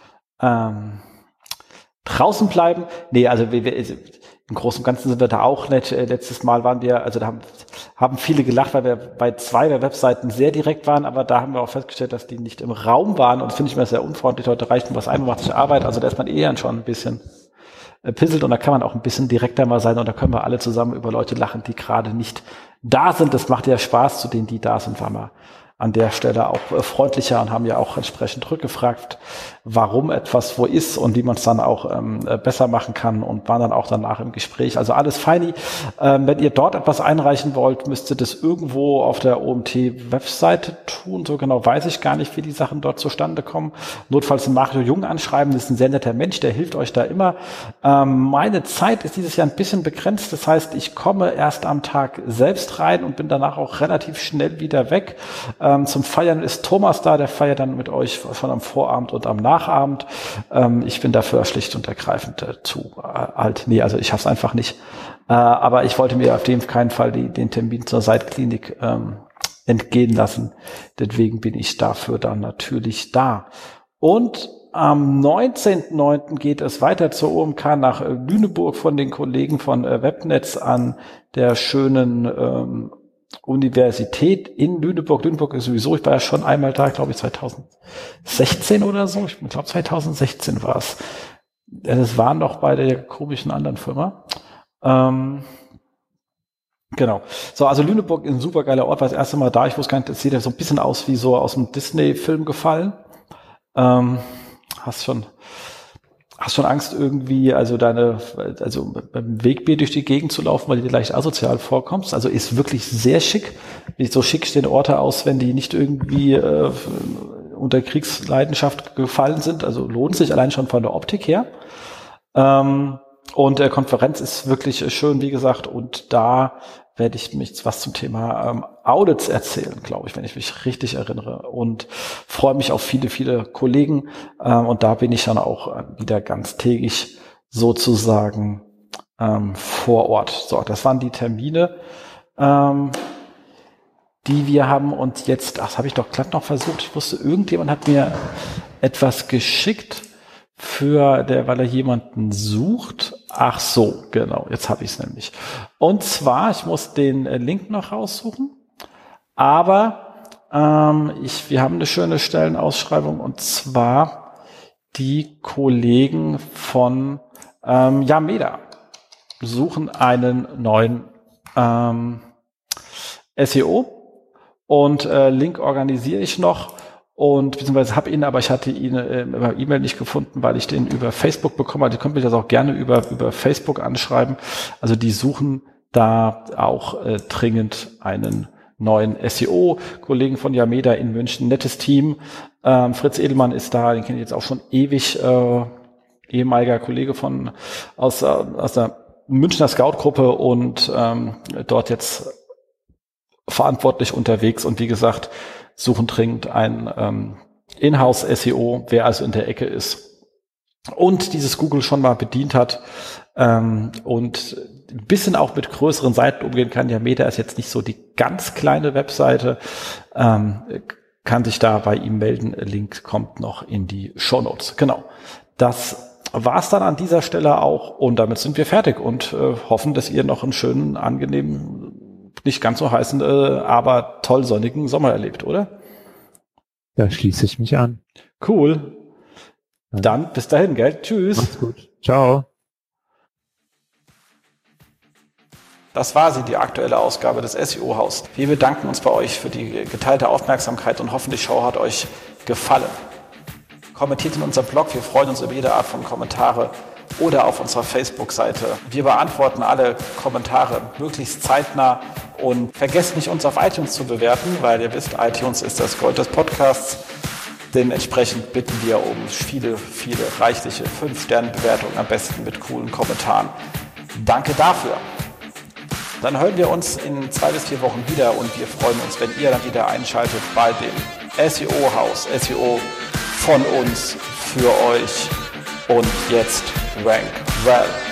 draußen bleiben. Nee, also im Großen und Ganzen sind wir da auch nett. Letztes Mal waren wir, also da haben viele gelacht, weil wir bei 2 der Webseiten sehr direkt waren, aber da haben wir auch festgestellt, dass die nicht im Raum waren und das finde ich mir sehr unfreundlich. Heute reicht nur was ein, macht sich Arbeit, also da ist man eher schon ein bisschen pisselt und da kann man auch ein bisschen direkter mal sein und da können wir alle zusammen über Leute lachen, die gerade nicht da sind. Das macht ja Spaß, zu denen, die da sind, waren wir an der Stelle auch freundlicher und haben ja auch entsprechend rückgefragt, warum etwas wo ist und wie man es dann auch besser machen kann und waren dann auch danach im Gespräch. Also alles feini. Wenn ihr dort etwas einreichen wollt, müsst ihr das irgendwo auf der OMT-Webseite tun. So genau weiß ich gar nicht, wie die Sachen dort zustande kommen. Notfalls den Mario Jung anschreiben, das ist ein sehr netter Mensch, der hilft euch da immer. Meine Zeit ist dieses Jahr ein bisschen begrenzt. Das heißt, ich komme erst am Tag selbst rein und bin danach auch relativ schnell wieder weg. Zum Feiern ist Thomas da, der feiert dann mit euch schon am Vorabend und am Nachabend. Ich bin dafür schlicht und ergreifend zu alt. Nee, also ich schaff's einfach nicht. Aber ich wollte mir auf jeden keinen Fall den Termin zur Seitklinik entgehen lassen. Deswegen bin ich dafür dann natürlich da. Und am 19.09. geht es weiter zur OMK nach Lüneburg von den Kollegen von Webnetz an der schönen Universität in Lüneburg. Lüneburg ist sowieso, ich war ja schon einmal da, glaube ich 2016 oder so. Ich glaube 2016 war es. Das war noch bei der komischen anderen Firma. Genau. So, also Lüneburg ist ein super geiler Ort, war das erste Mal da. Ich wusste gar nicht, das sieht ja so ein bisschen aus wie so aus einem Disney-Film gefallen. Hast schon Angst irgendwie, also beim Wegbier durch die Gegend zu laufen, weil du dir leicht asozial vorkommst. Also ist wirklich sehr schick. So schick stehen Orte aus, wenn die nicht irgendwie unter Kriegsleidenschaft gefallen sind. Also lohnt sich allein schon von der Optik her. Und Konferenz ist wirklich schön, wie gesagt. Und da werde ich mich was zum Thema Audits erzählen, glaube ich, wenn ich mich richtig erinnere. Und freue mich auf viele, viele Kollegen. Und da bin ich dann auch wieder ganztägig sozusagen vor Ort. So, das waren die Termine, die wir haben. Und jetzt, das habe ich doch glatt noch versucht. Ich wusste, irgendjemand hat mir etwas geschickt weil er jemanden sucht. Ach so, genau, jetzt habe ich es nämlich. Und zwar, ich muss den Link noch raussuchen, aber wir haben eine schöne Stellenausschreibung und zwar die Kollegen von Yameda suchen einen neuen SEO und Link organisiere ich noch. Und beziehungsweise habe ihn, aber ich hatte ihn über E-Mail nicht gefunden, weil ich den über Facebook bekommen habe. Die könnt mich das auch gerne über Facebook anschreiben. Also die suchen da auch dringend einen neuen SEO-Kollegen von Yameda in München. Nettes Team. Fritz Edelmann ist da, den kenne ich jetzt auch schon ewig, ehemaliger Kollege aus der Münchner Scout-Gruppe und dort jetzt verantwortlich unterwegs und wie gesagt, suchen dringend ein Inhouse-SEO, wer also in der Ecke ist und dieses Google schon mal bedient hat und ein bisschen auch mit größeren Seiten umgehen kann. Yameda ist jetzt nicht so die ganz kleine Webseite, kann sich da bei ihm melden. Link kommt noch in die Shownotes. Genau, das war's dann an dieser Stelle auch und damit sind wir fertig und hoffen, dass ihr noch einen schönen, angenehmen, nicht ganz so heißen, aber toll sonnigen Sommer erlebt, oder? Da schließe ich mich an. Cool. Dann bis dahin, gell? Tschüss. Macht's gut. Ciao. Das war sie, die aktuelle Ausgabe des SEO-Haus. Wir bedanken uns bei euch für die geteilte Aufmerksamkeit und hoffen, die Show hat euch gefallen. Kommentiert in unserem Blog, wir freuen uns über jede Art von Kommentare oder auf unserer Facebook-Seite. Wir beantworten alle Kommentare möglichst zeitnah und vergesst nicht, uns auf iTunes zu bewerten, weil ihr wisst, iTunes ist das Gold des Podcasts. Dementsprechend bitten wir um viele, viele reichliche 5-Sterne-Bewertungen, am besten mit coolen Kommentaren. Danke dafür. Dann hören wir uns in 2 bis 4 Wochen wieder und wir freuen uns, wenn ihr dann wieder einschaltet bei dem SEO-Haus. SEO von uns, für euch und jetzt Rank Well.